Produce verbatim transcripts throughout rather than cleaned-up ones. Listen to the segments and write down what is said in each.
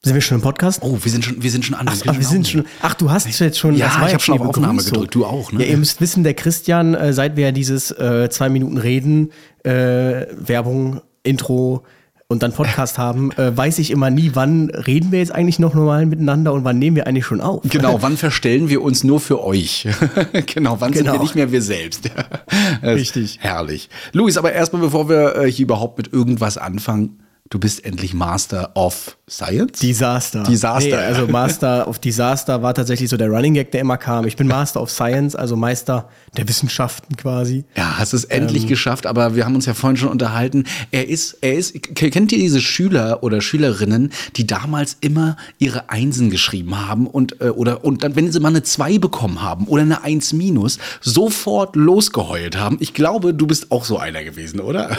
Sind wir schon im Podcast? Oh, wir sind schon, wir sind schon an. Ach, ach, wir sind schon, ach du hast jetzt schon. Ja, das war ich habe schon auf Aufnahme Begrüßung. gedrückt, du auch, ne? Ja, ihr müsst wissen, der Christian, äh, seit wir ja dieses äh, zwei Minuten reden, äh, Werbung, Intro und dann Podcast haben, äh, weiß ich immer nie, wann reden wir jetzt eigentlich noch normal miteinander und wann nehmen wir eigentlich schon auf. Genau, wann verstellen wir uns nur für euch? Genau, wann Genau. sind wir nicht mehr wir selbst? Richtig. Herrlich. Luis, aber erstmal, bevor wir äh, hier überhaupt mit irgendwas anfangen, du bist endlich Master of Science? Disaster. Disaster. Nee, also Master of Disaster war tatsächlich so der Running Gag, der immer kam. Ich bin Master of Science, also Meister der Wissenschaften quasi. Ja, hast es endlich ähm. geschafft, aber wir haben uns ja vorhin schon unterhalten. Er ist, er ist, kennt ihr diese Schüler oder Schülerinnen, die damals immer ihre Einsen geschrieben haben und, äh, oder, und dann, wenn sie mal eine zwei bekommen haben oder eine eins minus, sofort losgeheult haben? Ich glaube, du bist auch so einer gewesen, oder?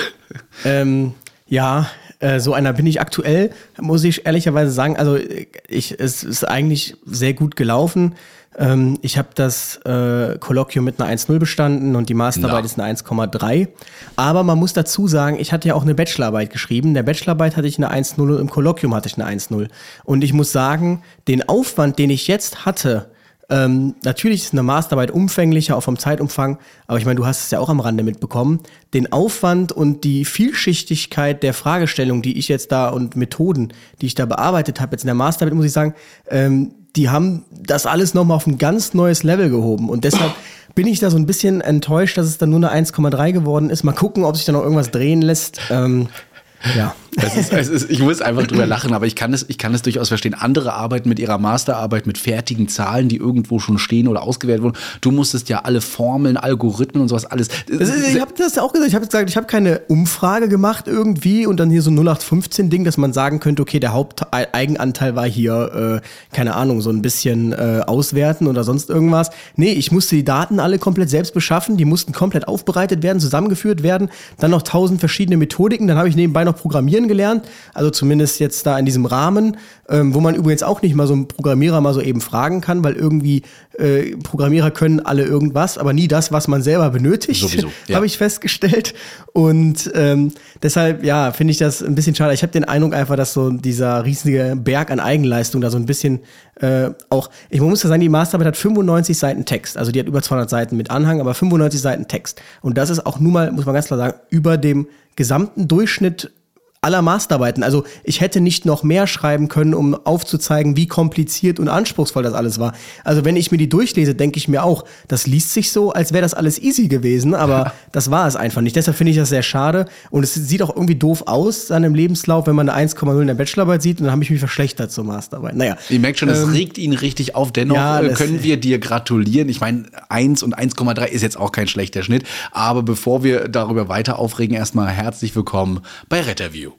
Ähm, ja, äh, so einer bin ich aktuell, muss ich ehrlicherweise sagen. Also ich, es ist eigentlich sehr gut gelaufen. Ähm, ich habe das äh, Kolloquium mit einer eins null bestanden und die Masterarbeit Na. ist eine eins Komma drei. Aber man muss dazu sagen, ich hatte ja auch eine Bachelorarbeit geschrieben. In der Bachelorarbeit hatte ich eine eins null und im Kolloquium hatte ich eine eins null. Und ich muss sagen, den Aufwand, den ich jetzt hatte, Ähm, natürlich ist eine Masterarbeit umfänglicher, auch vom Zeitumfang, aber ich meine, du hast es ja auch am Rande mitbekommen. Den Aufwand und die Vielschichtigkeit der Fragestellung, die ich jetzt da und Methoden, die ich da bearbeitet habe, jetzt in der Masterarbeit, muss ich sagen, ähm, die haben das alles nochmal auf ein ganz neues Level gehoben. Und deshalb bin ich da so ein bisschen enttäuscht, dass es dann nur eine eins Komma drei geworden ist. Mal gucken, ob sich da noch irgendwas drehen lässt. Ähm, Ja. Es ist, es ist, ich muss einfach drüber lachen, aber ich kann es, ich kann es durchaus verstehen. Andere arbeiten mit ihrer Masterarbeit mit fertigen Zahlen, die irgendwo schon stehen oder ausgewählt wurden. Du musstest ja alle Formeln, Algorithmen und sowas alles. Das ist, ich habe das auch gesagt. Ich habe gesagt, ich habe keine Umfrage gemacht irgendwie und dann hier so ein null acht fünfzehn Ding, dass man sagen könnte, okay, der Haupteigenanteil war hier, äh, keine Ahnung, so ein bisschen äh, auswerten oder sonst irgendwas. Nee, ich musste die Daten alle komplett selbst beschaffen. Die mussten komplett aufbereitet werden, zusammengeführt werden. Dann noch tausend verschiedene Methodiken. Dann habe ich nebenbei noch Programmieren gelernt, also zumindest jetzt da in diesem Rahmen, ähm, wo man übrigens auch nicht mal so einen Programmierer mal so eben fragen kann, weil irgendwie äh, Programmierer können alle irgendwas, aber nie das, was man selber benötigt, ja. Habe ich festgestellt. Und ähm, deshalb, ja, finde ich das ein bisschen schade. Ich habe den Eindruck einfach, dass so dieser riesige Berg an Eigenleistung da so ein bisschen äh, auch, ich muss ja sagen, die Masterarbeit hat fünfundneunzig Seiten Text, also die hat über zweihundert Seiten mit Anhang, aber fünfundneunzig Seiten Text. Und das ist auch nun mal, muss man ganz klar sagen, über dem gesamten Durchschnitt aller Masterarbeiten. Also ich hätte nicht noch mehr schreiben können, um aufzuzeigen, wie kompliziert und anspruchsvoll das alles war. Also wenn ich mir die durchlese, denke ich mir auch, das liest sich so, als wäre das alles easy gewesen, aber das war es einfach nicht. Deshalb finde ich das sehr schade und es sieht auch irgendwie doof aus an einem Lebenslauf, wenn man eine eins Komma null in der Bachelorarbeit sieht und dann habe ich mich verschlechtert zur Masterarbeit. Naja. Ihr merkt schon, das ähm, regt ihn richtig auf. Dennoch ja, können wir dir gratulieren. Ich meine, eins und eins Komma drei ist jetzt auch kein schlechter Schnitt. Aber bevor wir darüber weiter aufregen, erstmal herzlich willkommen bei Retterview.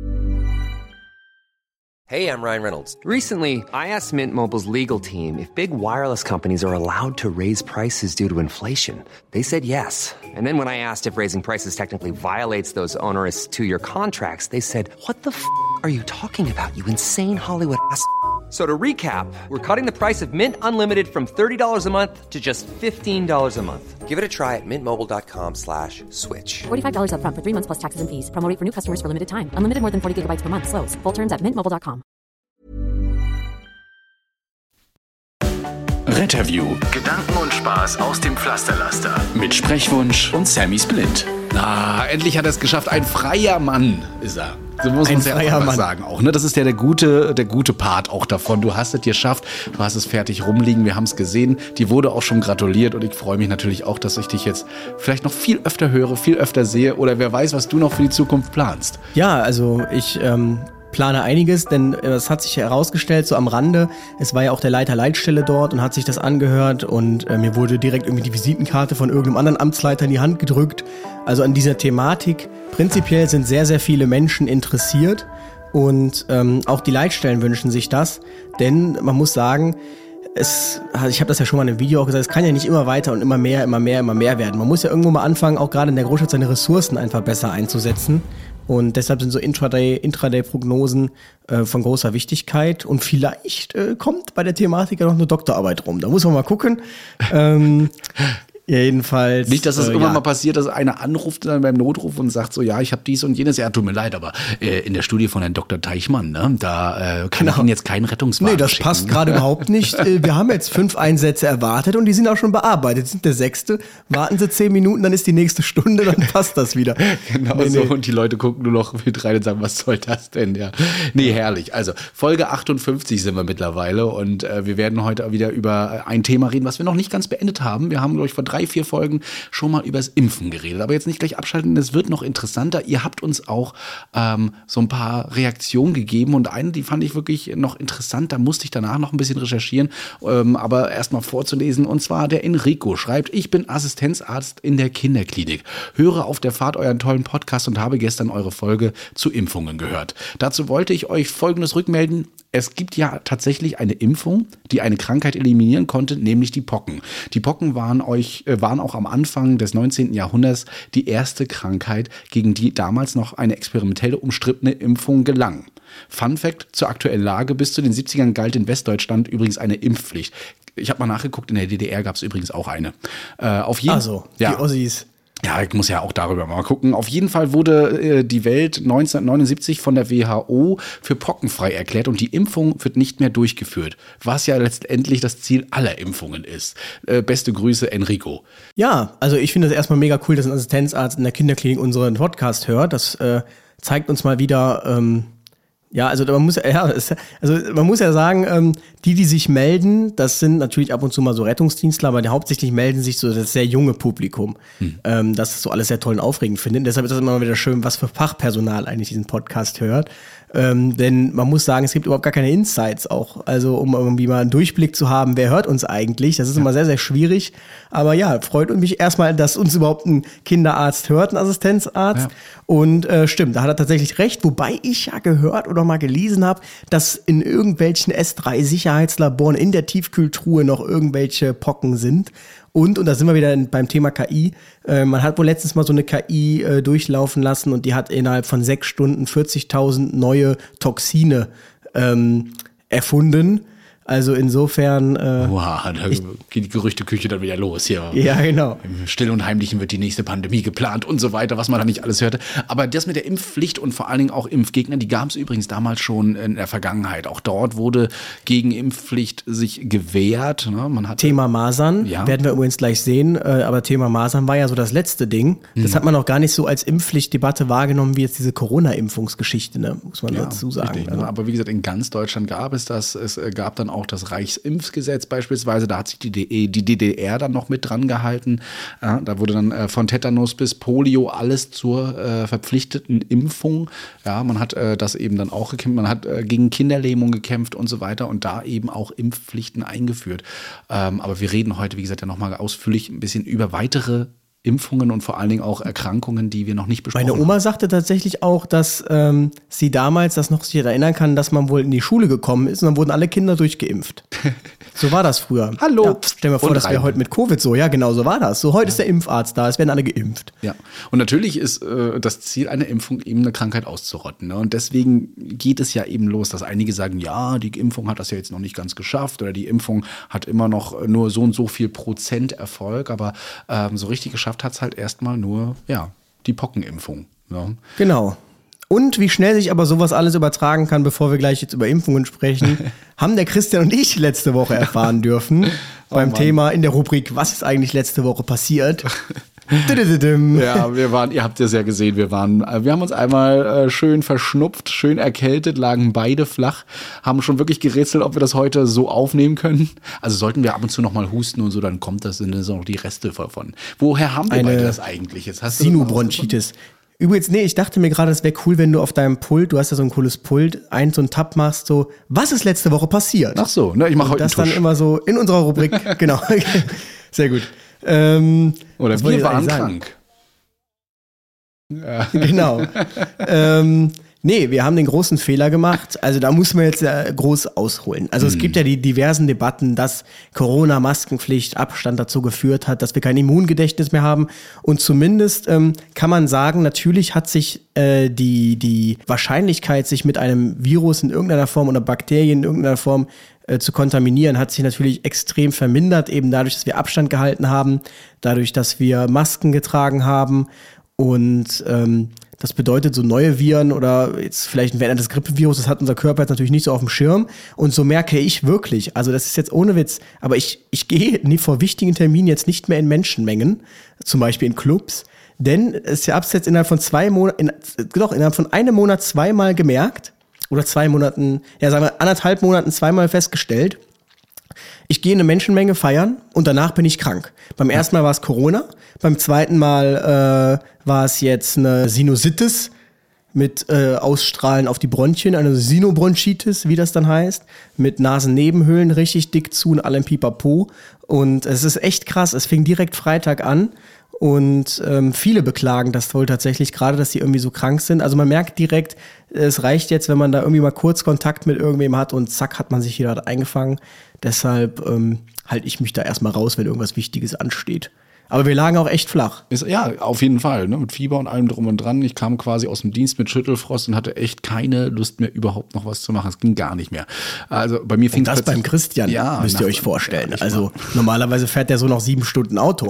Hey, I'm Ryan Reynolds. Recently, I asked Mint Mobile's legal team if big wireless companies are allowed to raise prices due to inflation. They said yes. And then when I asked if raising prices technically violates those onerous two-year contracts, they said, what the f*** are you talking about, you insane Hollywood ass f- So to recap, we're cutting the price of Mint Unlimited from thirty dollars a month to just fifteen dollars a month. Give it a try at mintmobile.com slash switch. forty-five dollars up front for three months plus taxes and fees. Promo rate for new customers for limited time. Unlimited more than forty gigabytes per month. Slows full terms at mint mobile dot com. Retterview. Gedanken und Spaß aus dem Pflasterlaster. Mit Sprechwunsch und Sammy Splint. Na, endlich hat er es geschafft. Ein freier Mann ist er. So muss man es ja auch Mann. sagen. Auch, ne? Das ist ja der gute, der gute Part auch davon. Du hast es geschafft, du hast es fertig rumliegen, wir haben es gesehen. Die wurde auch schon gratuliert und ich freue mich natürlich auch, dass ich dich jetzt vielleicht noch viel öfter höre, viel öfter sehe oder wer weiß, was du noch für die Zukunft planst. Ja, also ich ähm, plane einiges, denn es hat sich herausgestellt, so am Rande, es war ja auch der Leiter Leitstelle dort und hat sich das angehört und äh, mir wurde direkt irgendwie die Visitenkarte von irgendeinem anderen Amtsleiter in die Hand gedrückt. Also an dieser Thematik prinzipiell sind sehr, sehr viele Menschen interessiert und ähm, auch die Leitstellen wünschen sich das, denn man muss sagen, es, ich habe das ja schon mal in einem Video auch gesagt, es kann ja nicht immer weiter und immer mehr, immer mehr, immer mehr werden. Man muss ja irgendwo mal anfangen, auch gerade in der Großstadt seine Ressourcen einfach besser einzusetzen. Und deshalb sind so Intraday, Intraday-Prognosen äh, von großer Wichtigkeit. Und vielleicht äh, kommt bei der Thematik ja noch eine Doktorarbeit rum. Da muss man mal gucken. ähm, Ja, jedenfalls. Nicht, dass es äh, irgendwann ja. mal passiert, dass einer anruft dann beim Notruf und sagt so, ja, ich habe dies und jenes. Ja, tut mir leid, aber äh, in der Studie von Herrn Doktor Teichmann, ne, da äh, kann Genau. ich Ihnen jetzt keinen Rettungswagen Nee, das schicken. passt gerade überhaupt nicht. Äh, Wir haben jetzt fünf Einsätze erwartet und die sind auch schon bearbeitet. Das sind der sechste. Warten Sie zehn Minuten, dann ist die nächste Stunde, dann passt das wieder. Genau Nee, so. nee. Und die Leute gucken nur noch mit rein und sagen, was soll das denn? Ja. Nee, herrlich. Also Folge achtundfünfzig sind wir mittlerweile und äh, wir werden heute wieder über ein Thema reden, was wir noch nicht ganz beendet haben. Wir haben, glaube ich, vor drei, vier Folgen schon mal übers Impfen geredet. Aber jetzt nicht gleich abschalten, es wird noch interessanter. Ihr habt uns auch ähm, so ein paar Reaktionen gegeben und eine, die fand ich wirklich noch interessant. Da musste ich danach noch ein bisschen recherchieren, ähm, aber erst mal vorzulesen. Und zwar der Enrico schreibt, ich bin Assistenzarzt in der Kinderklinik. Höre auf der Fahrt euren tollen Podcast und habe gestern eure Folge zu Impfungen gehört. Dazu wollte ich euch Folgendes rückmelden. Es gibt ja tatsächlich eine Impfung, die eine Krankheit eliminieren konnte, nämlich die Pocken. Die Pocken waren, euch, äh, waren auch am Anfang des neunzehnten Jahrhunderts die erste Krankheit, gegen die damals noch eine experimentelle umstrittene Impfung gelang. Fun Fact zur aktuellen Lage: Bis zu den siebzigern galt in Westdeutschland übrigens eine Impfpflicht. Ich habe mal nachgeguckt, in der D D R gab es übrigens auch eine. Äh, auf jeden, Also, ja. die Ossis. Ja, ich muss ja auch darüber mal gucken. Auf jeden Fall wurde äh, die Welt neunzehnhundertneunundsiebzig von der W H O für pockenfrei erklärt und die Impfung wird nicht mehr durchgeführt, was ja letztendlich das Ziel aller Impfungen ist. Äh, beste Grüße, Enrico. Ja, also ich finde es erstmal mega cool, dass ein Assistenzarzt in der Kinderklinik unseren Podcast hört. Das äh, zeigt uns mal wieder, ähm, ja, also man muss ja, es, also man muss ja sagen, ähm, die, die sich melden, das sind natürlich ab und zu mal so Rettungsdienstler, aber die hauptsächlich melden sich so das sehr junge Publikum, hm. ähm, das ist so alles sehr toll und aufregend findet. Deshalb ist das immer wieder schön, was für Fachpersonal eigentlich diesen Podcast hört. Ähm, denn man muss sagen, es gibt überhaupt gar keine Insights auch. Also um irgendwie mal einen Durchblick zu haben, wer hört uns eigentlich. Das ist ja. immer sehr, sehr schwierig. Aber ja, freut mich erstmal, dass uns überhaupt ein Kinderarzt hört, ein Assistenzarzt. Ja. Und äh, stimmt, da hat er tatsächlich recht. Wobei ich ja gehört oder mal gelesen habe, dass in irgendwelchen S drei Sicherheitslaboren in der Tiefkühltruhe noch irgendwelche Pocken sind. Und, und da sind wir wieder beim Thema K I, äh, man hat wohl letztens mal so eine K I äh, durchlaufen lassen und die hat innerhalb von sechs Stunden vierzigtausend neue Toxine ähm, erfunden. Also insofern äh, Wow, da ich, geht die Gerüchteküche dann wieder los hier. Ja, genau. Im Still und Heimlichen wird die nächste Pandemie geplant und so weiter, was man da nicht alles hörte. Aber das mit der Impfpflicht und vor allen Dingen auch Impfgegner, die gab es übrigens damals schon in der Vergangenheit. Auch dort wurde gegen Impfpflicht sich gewehrt. Ne? Man hatte, Thema Masern, ja. werden wir übrigens gleich sehen. Äh, aber Thema Masern war ja so das letzte Ding. Das hm. hat man auch gar nicht so als Impfpflichtdebatte wahrgenommen, wie jetzt diese Corona-Impfungsgeschichte, ne? Muss man ja, dazu sagen. Richtig, ne? Aber wie gesagt, in ganz Deutschland gab es das. Es gab dann auch auch das Reichsimpfgesetz beispielsweise, da hat sich die, die D D R dann noch mit dran gehalten. Ja, da wurde dann äh, von Tetanus bis Polio alles zur äh, verpflichteten Impfung. Ja, man hat äh, das eben dann auch gekämpft, man hat äh, gegen Kinderlähmung gekämpft und so weiter und da eben auch Impfpflichten eingeführt. Ähm, aber wir reden heute, wie gesagt, ja nochmal ausführlich ein bisschen über weitere Impfungen und vor allen Dingen auch Erkrankungen, die wir noch nicht besprochen haben. Meine Oma haben. sagte tatsächlich auch, dass ähm, sie damals das noch sich erinnern kann, dass man wohl in die Schule gekommen ist und dann wurden alle Kinder durchgeimpft. So war das früher. Hallo. Ja, stell dir vor, das wäre heute mit Covid so. Ja, genau, so war das. So, heute ja. ist der Impfarzt da, es werden alle geimpft. Ja, und natürlich ist äh, das Ziel einer Impfung eben eine Krankheit auszurotten. Ne? Und deswegen geht es ja eben los, dass einige sagen, ja, die Impfung hat das ja jetzt noch nicht ganz geschafft oder die Impfung hat immer noch nur so und so viel Prozent Erfolg, aber ähm, so richtig geschafft hat es halt erstmal nur, ja, die Pockenimpfung. Ja. Genau. Und wie schnell sich aber sowas alles übertragen kann, bevor wir gleich jetzt über Impfungen sprechen, haben der Christian und ich letzte Woche erfahren dürfen beim oh Thema in der Rubrik, was ist eigentlich letzte Woche passiert? Ja, wir waren, ihr habt es ja gesehen, wir waren, wir haben uns einmal äh, schön verschnupft, schön erkältet, lagen beide flach, haben schon wirklich gerätselt, ob wir das heute so aufnehmen können. Also sollten wir ab und zu noch mal husten und so, dann kommt das, sind das auch die Reste davon. Woher haben wir beide das eigentlich? Jetzt hast du Sinubronchitis. Übrigens, nee, ich dachte mir gerade, es wäre cool, wenn du auf deinem Pult, du hast ja so ein cooles Pult, ein so einen Tab machst, so, was ist letzte Woche passiert? Ach so, ne, ich mache heute das einen Tusch. dann immer so in unserer Rubrik, genau. Sehr gut. Ähm, Oder wir waren krank. Ja. Genau. ähm, Nee, wir haben den großen Fehler gemacht. Also da muss man jetzt äh, groß ausholen. Also mm. es gibt ja die diversen Debatten, dass Corona-Maskenpflicht Abstand dazu geführt hat, dass wir kein Immungedächtnis mehr haben. Und zumindest ähm, kann man sagen, natürlich hat sich äh, die, die Wahrscheinlichkeit, sich mit einem Virus in irgendeiner Form oder Bakterien in irgendeiner Form äh, zu kontaminieren, hat sich natürlich extrem vermindert, eben dadurch, dass wir Abstand gehalten haben, dadurch, dass wir Masken getragen haben. Und ähm, das bedeutet, so neue Viren oder jetzt vielleicht ein veränderntes Grippevirus, das hat unser Körper jetzt natürlich nicht so auf dem Schirm. Und so merke ich wirklich, also das ist jetzt ohne Witz, aber ich, ich gehe nie vor wichtigen Terminen jetzt nicht mehr in Menschenmengen, zum Beispiel in Clubs, denn ich habe es jetzt innerhalb von zwei Monaten, in, doch, innerhalb von einem Monat zweimal gemerkt, oder zwei Monaten, ja sagen wir anderthalb Monaten zweimal festgestellt, ich gehe in eine Menschenmenge feiern und danach bin ich krank. Beim ersten Mal war es Corona, beim zweiten Mal äh, war es jetzt eine Sinusitis mit äh, Ausstrahlen auf die Bronchien, eine Sinobronchitis, wie das dann heißt, mit Nasennebenhöhlen richtig dick zu und allem Pipapo. Und es ist echt krass, es fing direkt Freitag an. Und ähm, viele beklagen das wohl tatsächlich, gerade dass sie irgendwie so krank sind. Also man merkt direkt, es reicht jetzt, wenn man da irgendwie mal kurz Kontakt mit irgendwem hat und zack, hat man sich wieder eingefangen. Deshalb ähm, halte ich mich da erstmal raus, wenn irgendwas Wichtiges ansteht. Aber wir lagen auch echt flach. Ist, ja, auf jeden Fall, ne? Mit Fieber und allem drum und dran. Ich kam quasi aus dem Dienst mit Schüttelfrost und hatte echt keine Lust mehr, überhaupt noch was zu machen. Es ging gar nicht mehr. Also bei mir fing das beim Christian, ja, müsst ihr euch vorstellen. Ja, also normalerweise fährt der so noch sieben Stunden Auto.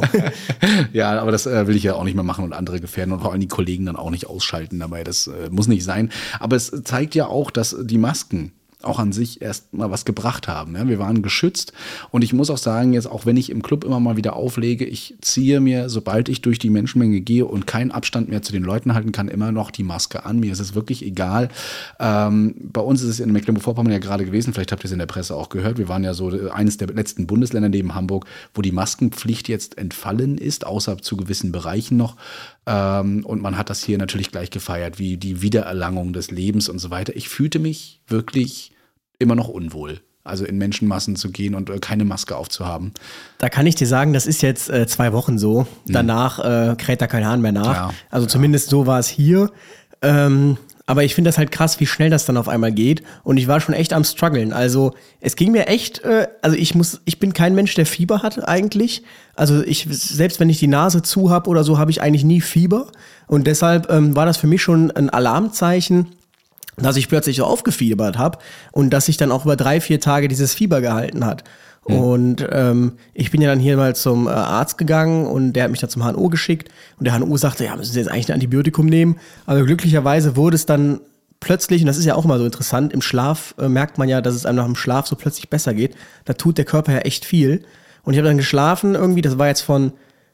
Ja, aber das äh, will ich ja auch nicht mehr machen und andere gefährden und vor allem die Kollegen dann auch nicht ausschalten dabei. Das äh, muss nicht sein. Aber es zeigt ja auch, dass die Masken auch an sich erst mal was gebracht haben. Ja, wir waren geschützt und ich muss auch sagen, jetzt auch wenn ich im Club immer mal wieder auflege, ich ziehe mir, sobald ich durch die Menschenmenge gehe und keinen Abstand mehr zu den Leuten halten kann, immer noch die Maske an. Mir ist es wirklich egal. Ähm, bei uns ist es in Mecklenburg-Vorpommern ja gerade gewesen, vielleicht habt ihr es in der Presse auch gehört, wir waren ja so eines der letzten Bundesländer neben Hamburg, wo die Maskenpflicht jetzt entfallen ist, außer zu gewissen Bereichen noch. Ähm, und man hat das hier natürlich gleich gefeiert, wie die Wiedererlangung des Lebens und so weiter. Ich fühlte mich wirklich immer noch unwohl, also in Menschenmassen zu gehen und äh, keine Maske aufzuhaben. Da kann ich dir sagen, das ist jetzt äh, zwei Wochen so. Danach äh, kräht da kein Hahn mehr nach. Ja, also ja. Zumindest so war es hier. Ähm, aber ich finde das halt krass, wie schnell das dann auf einmal geht. Und ich war schon echt am struggeln. Also es ging mir echt, äh, also ich muss, ich bin kein Mensch, der Fieber hat eigentlich. Also ich, selbst wenn ich die Nase zu habe oder so, habe ich eigentlich nie Fieber. Und deshalb ähm, war das für mich schon ein Alarmzeichen, dass ich plötzlich so aufgefiebert habe und dass sich dann auch über drei, vier Tage dieses Fieber gehalten hat. Mhm. Und ähm, ich bin ja dann hier mal zum äh, Arzt gegangen und der hat mich da zum H N O geschickt und der H N O sagte, ja, müssen Sie jetzt eigentlich ein Antibiotikum nehmen? Aber glücklicherweise wurde es dann plötzlich, und das ist ja auch immer so interessant, im Schlaf äh, merkt man ja, dass es einem nach dem Schlaf so plötzlich besser geht. Da tut der Körper ja echt viel. Und ich habe dann geschlafen irgendwie, das war jetzt von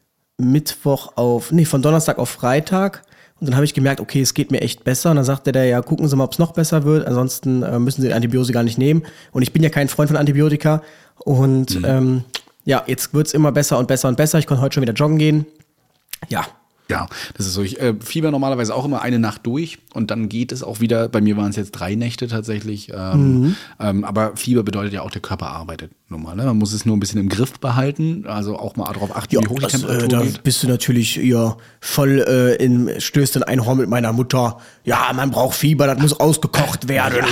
Mittwoch auf, nee, von Donnerstag auf Freitag. Und dann habe ich gemerkt, okay, es geht mir echt besser. Und dann sagte der, ja, gucken Sie mal, ob es noch besser wird. Ansonsten äh, müssen Sie Antibiotika gar nicht nehmen. Und ich bin ja kein Freund von Antibiotika. Und mhm. ähm, ja, jetzt wird's immer besser und besser und besser. Ich konnte heute schon wieder joggen gehen. Ja. Ja, das ist so. Ich äh, fieber normalerweise auch immer eine Nacht durch und dann geht es auch wieder. Bei mir waren es jetzt drei Nächte tatsächlich. Ähm, mhm. ähm, aber Fieber bedeutet ja auch, der Körper arbeitet nun mal. Ne? Man muss es nur ein bisschen im Griff behalten. Also auch mal darauf achten, ja, wie hoch das, die Temperatur äh, da geht. Bist du natürlich ja voll äh, in, stößt in ein Horn mit meiner Mutter. Ja, man braucht Fieber, das muss ausgekocht werden.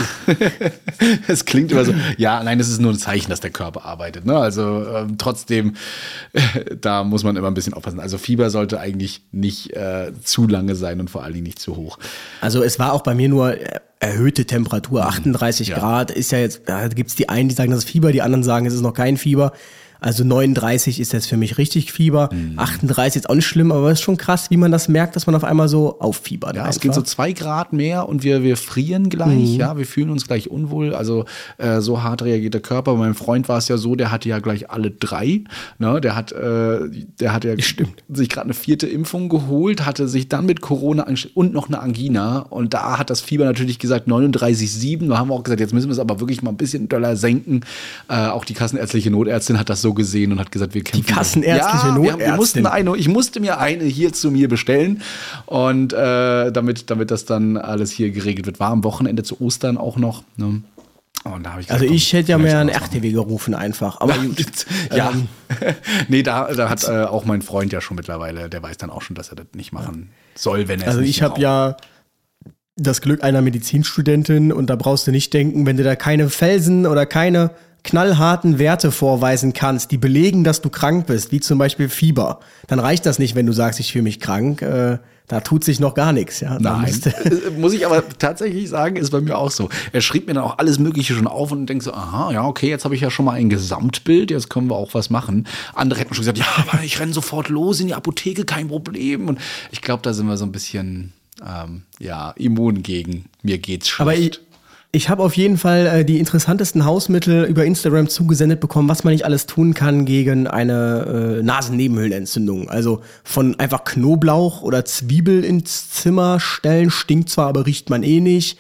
Es klingt immer so. Ja, nein, das ist nur ein Zeichen, dass der Körper arbeitet. Ne? Also ähm, trotzdem, äh, da muss man immer ein bisschen aufpassen. Also Fieber sollte eigentlich nicht äh, zu lange sein und vor allen Dingen nicht zu hoch. Also es war auch bei mir nur erhöhte Temperatur, achtunddreißig ja. Grad, ist ja jetzt, da gibt's die einen, die sagen, das ist Fieber, die anderen sagen, es ist noch kein Fieber. Also neununddreißig ist jetzt für mich richtig Fieber, mhm. achtunddreißig ist auch nicht schlimm, aber es ist schon krass, wie man das merkt, dass man auf einmal so auffiebert. Ja, einfach. Es geht so zwei Grad mehr und wir, wir frieren gleich, mhm. ja, wir fühlen uns gleich unwohl, also äh, so hart reagiert der Körper. Bei meinem Freund war es ja so, der hatte ja gleich alle drei, ne, der hat, äh, der hat ja Stimmt. sich gerade eine vierte Impfung geholt, hatte sich dann mit Corona und noch eine Angina und da hat das Fieber natürlich gesagt neununddreißig Komma sieben, da haben wir auch gesagt, jetzt müssen wir es aber wirklich mal ein bisschen doller senken. Äh, auch die kassenärztliche Notärztin hat das so gesehen und hat gesagt, wir kämpfen. Die kassenärztliche ja, Notärztin. Wir, wir mussten eine, ich musste mir eine hier zu mir bestellen und äh, damit, damit das dann alles hier geregelt wird. War am Wochenende zu Ostern auch noch. Ne? Und da hab ich gesagt, also komm, ich hätte ja mehr einen R T W gerufen einfach. Aber ja, nee, da, da hat äh, auch mein Freund ja schon mittlerweile, der weiß dann auch schon, dass er das nicht machen soll, wenn er also es nicht ich habe ja das Glück einer Medizinstudentin und da brauchst du nicht denken, wenn du da keine Felsen oder keine knallharten Werte vorweisen kannst, die belegen, dass du krank bist, wie zum Beispiel Fieber, dann reicht das nicht, wenn du sagst, ich fühle mich krank. Äh, da tut sich noch gar nichts. Ja? Nein, muss ich aber tatsächlich sagen, ist bei mir auch so. Er schrieb mir dann auch alles Mögliche schon auf und denkt so, aha, ja, okay, jetzt habe ich ja schon mal ein Gesamtbild, jetzt können wir auch was machen. Andere hätten schon gesagt, ja, aber ich renne sofort los in die Apotheke, kein Problem. Und ich glaube, da sind wir so ein bisschen, ähm, ja, immun gegen. Mir geht's schlecht. Aber ich Ich habe auf jeden Fall äh, die interessantesten Hausmittel über Instagram zugesendet bekommen, was man nicht alles tun kann gegen eine äh, Nasennebenhöhlenentzündung. Also von einfach Knoblauch oder Zwiebel ins Zimmer stellen, stinkt zwar, aber riecht man eh nicht.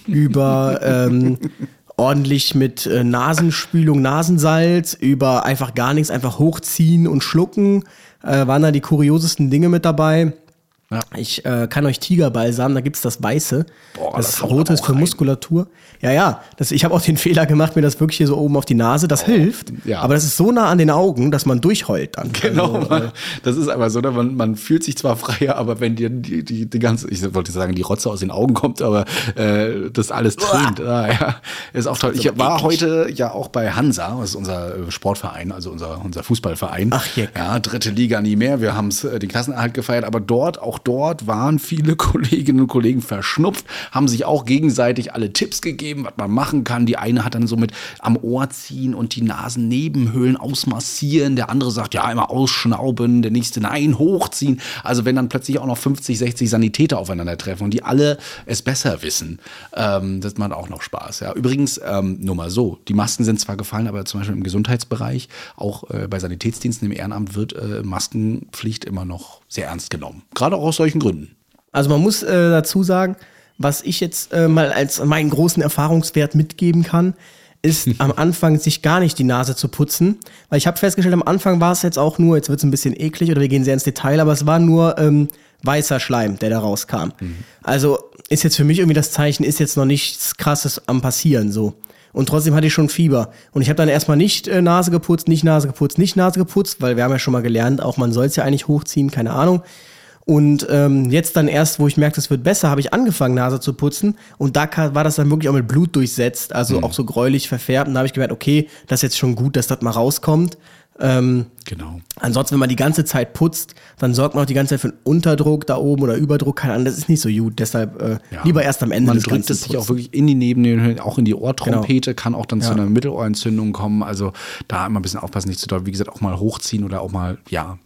über ähm, ordentlich mit äh, Nasenspülung, Nasensalz, über einfach gar nichts, einfach hochziehen und schlucken. Äh, waren da die kuriosesten Dinge mit dabei. Ja. Ich äh, kann euch Tigerbalsam, da gibt's das Weiße. Boah, das, das Rote ist für rein. Muskulatur. Ja, ja, das, ich habe auch den Fehler gemacht, mir das wirklich hier so oben auf die Nase, das oh, hilft. Ja. Aber das ist so nah an den Augen, dass man durchheult dann. Genau, also, man, das ist einfach so, man, man fühlt sich zwar freier, aber wenn dir die, die, die ganze, ich wollte sagen, die Rotze aus den Augen kommt, aber äh, das alles trinkt. Ah, ja, ist auch toll. Ich war heute ja auch bei Hansa, das ist unser Sportverein, also unser, unser Fußballverein. Ach je. Ja, dritte Liga nie mehr, wir haben den Klassenerhalt gefeiert, aber dort, auch dort waren viele Kolleginnen und Kollegen verschnupft, haben sich auch gegenseitig alle Tipps gegeben, was man machen kann. Die eine hat dann so mit am Ohr ziehen und die Nasennebenhöhlen ausmassieren. Der andere sagt, ja, immer ausschnauben. Der nächste, nein, hochziehen. Also wenn dann plötzlich auch noch fünfzig, sechzig Sanitäter aufeinandertreffen und die alle es besser wissen, ähm, das macht auch noch Spaß. Ja. Übrigens, ähm, nur mal so, die Masken sind zwar gefallen, aber zum Beispiel im Gesundheitsbereich, auch äh, bei Sanitätsdiensten im Ehrenamt wird äh, Maskenpflicht immer noch sehr ernst genommen. Gerade auch aus solchen Gründen. Also man muss äh, dazu sagen, was ich jetzt äh, mal als meinen großen Erfahrungswert mitgeben kann, ist am Anfang sich gar nicht die Nase zu putzen. Weil ich habe festgestellt, am Anfang war es jetzt auch nur, jetzt wird es ein bisschen eklig oder wir gehen sehr ins Detail, aber es war nur ähm, weißer Schleim, der da rauskam. Mhm. Also ist jetzt für mich irgendwie das Zeichen, ist jetzt noch nichts Krasses am Passieren so. Und trotzdem hatte ich schon Fieber. Und ich habe dann erstmal nicht äh, Nase geputzt, nicht Nase geputzt, nicht Nase geputzt, weil wir haben ja schon mal gelernt, auch man soll es ja eigentlich hochziehen, keine Ahnung. Und ähm, jetzt dann erst, wo ich merkte, es wird besser, habe ich angefangen, Nase zu putzen. Und da war das dann wirklich auch mit Blut durchsetzt, also mhm. auch so gräulich verfärbt. Und da habe ich gemerkt, okay, das ist jetzt schon gut, dass das mal rauskommt. Ähm, genau. Ansonsten, wenn man die ganze Zeit putzt, dann sorgt man auch die ganze Zeit für einen Unterdruck da oben oder Überdruck, keine Ahnung, das ist nicht so gut. Deshalb äh, ja. lieber erst am Ende man des Ganzen. Man drückt es sich auch wirklich in die Nebenhöhlen, auch in die Ohrtrompete, genau. kann auch dann ja. zu einer Mittelohrentzündung kommen. Also da immer ein bisschen aufpassen, nicht zu doll. Wie gesagt, auch mal hochziehen oder auch mal, ja,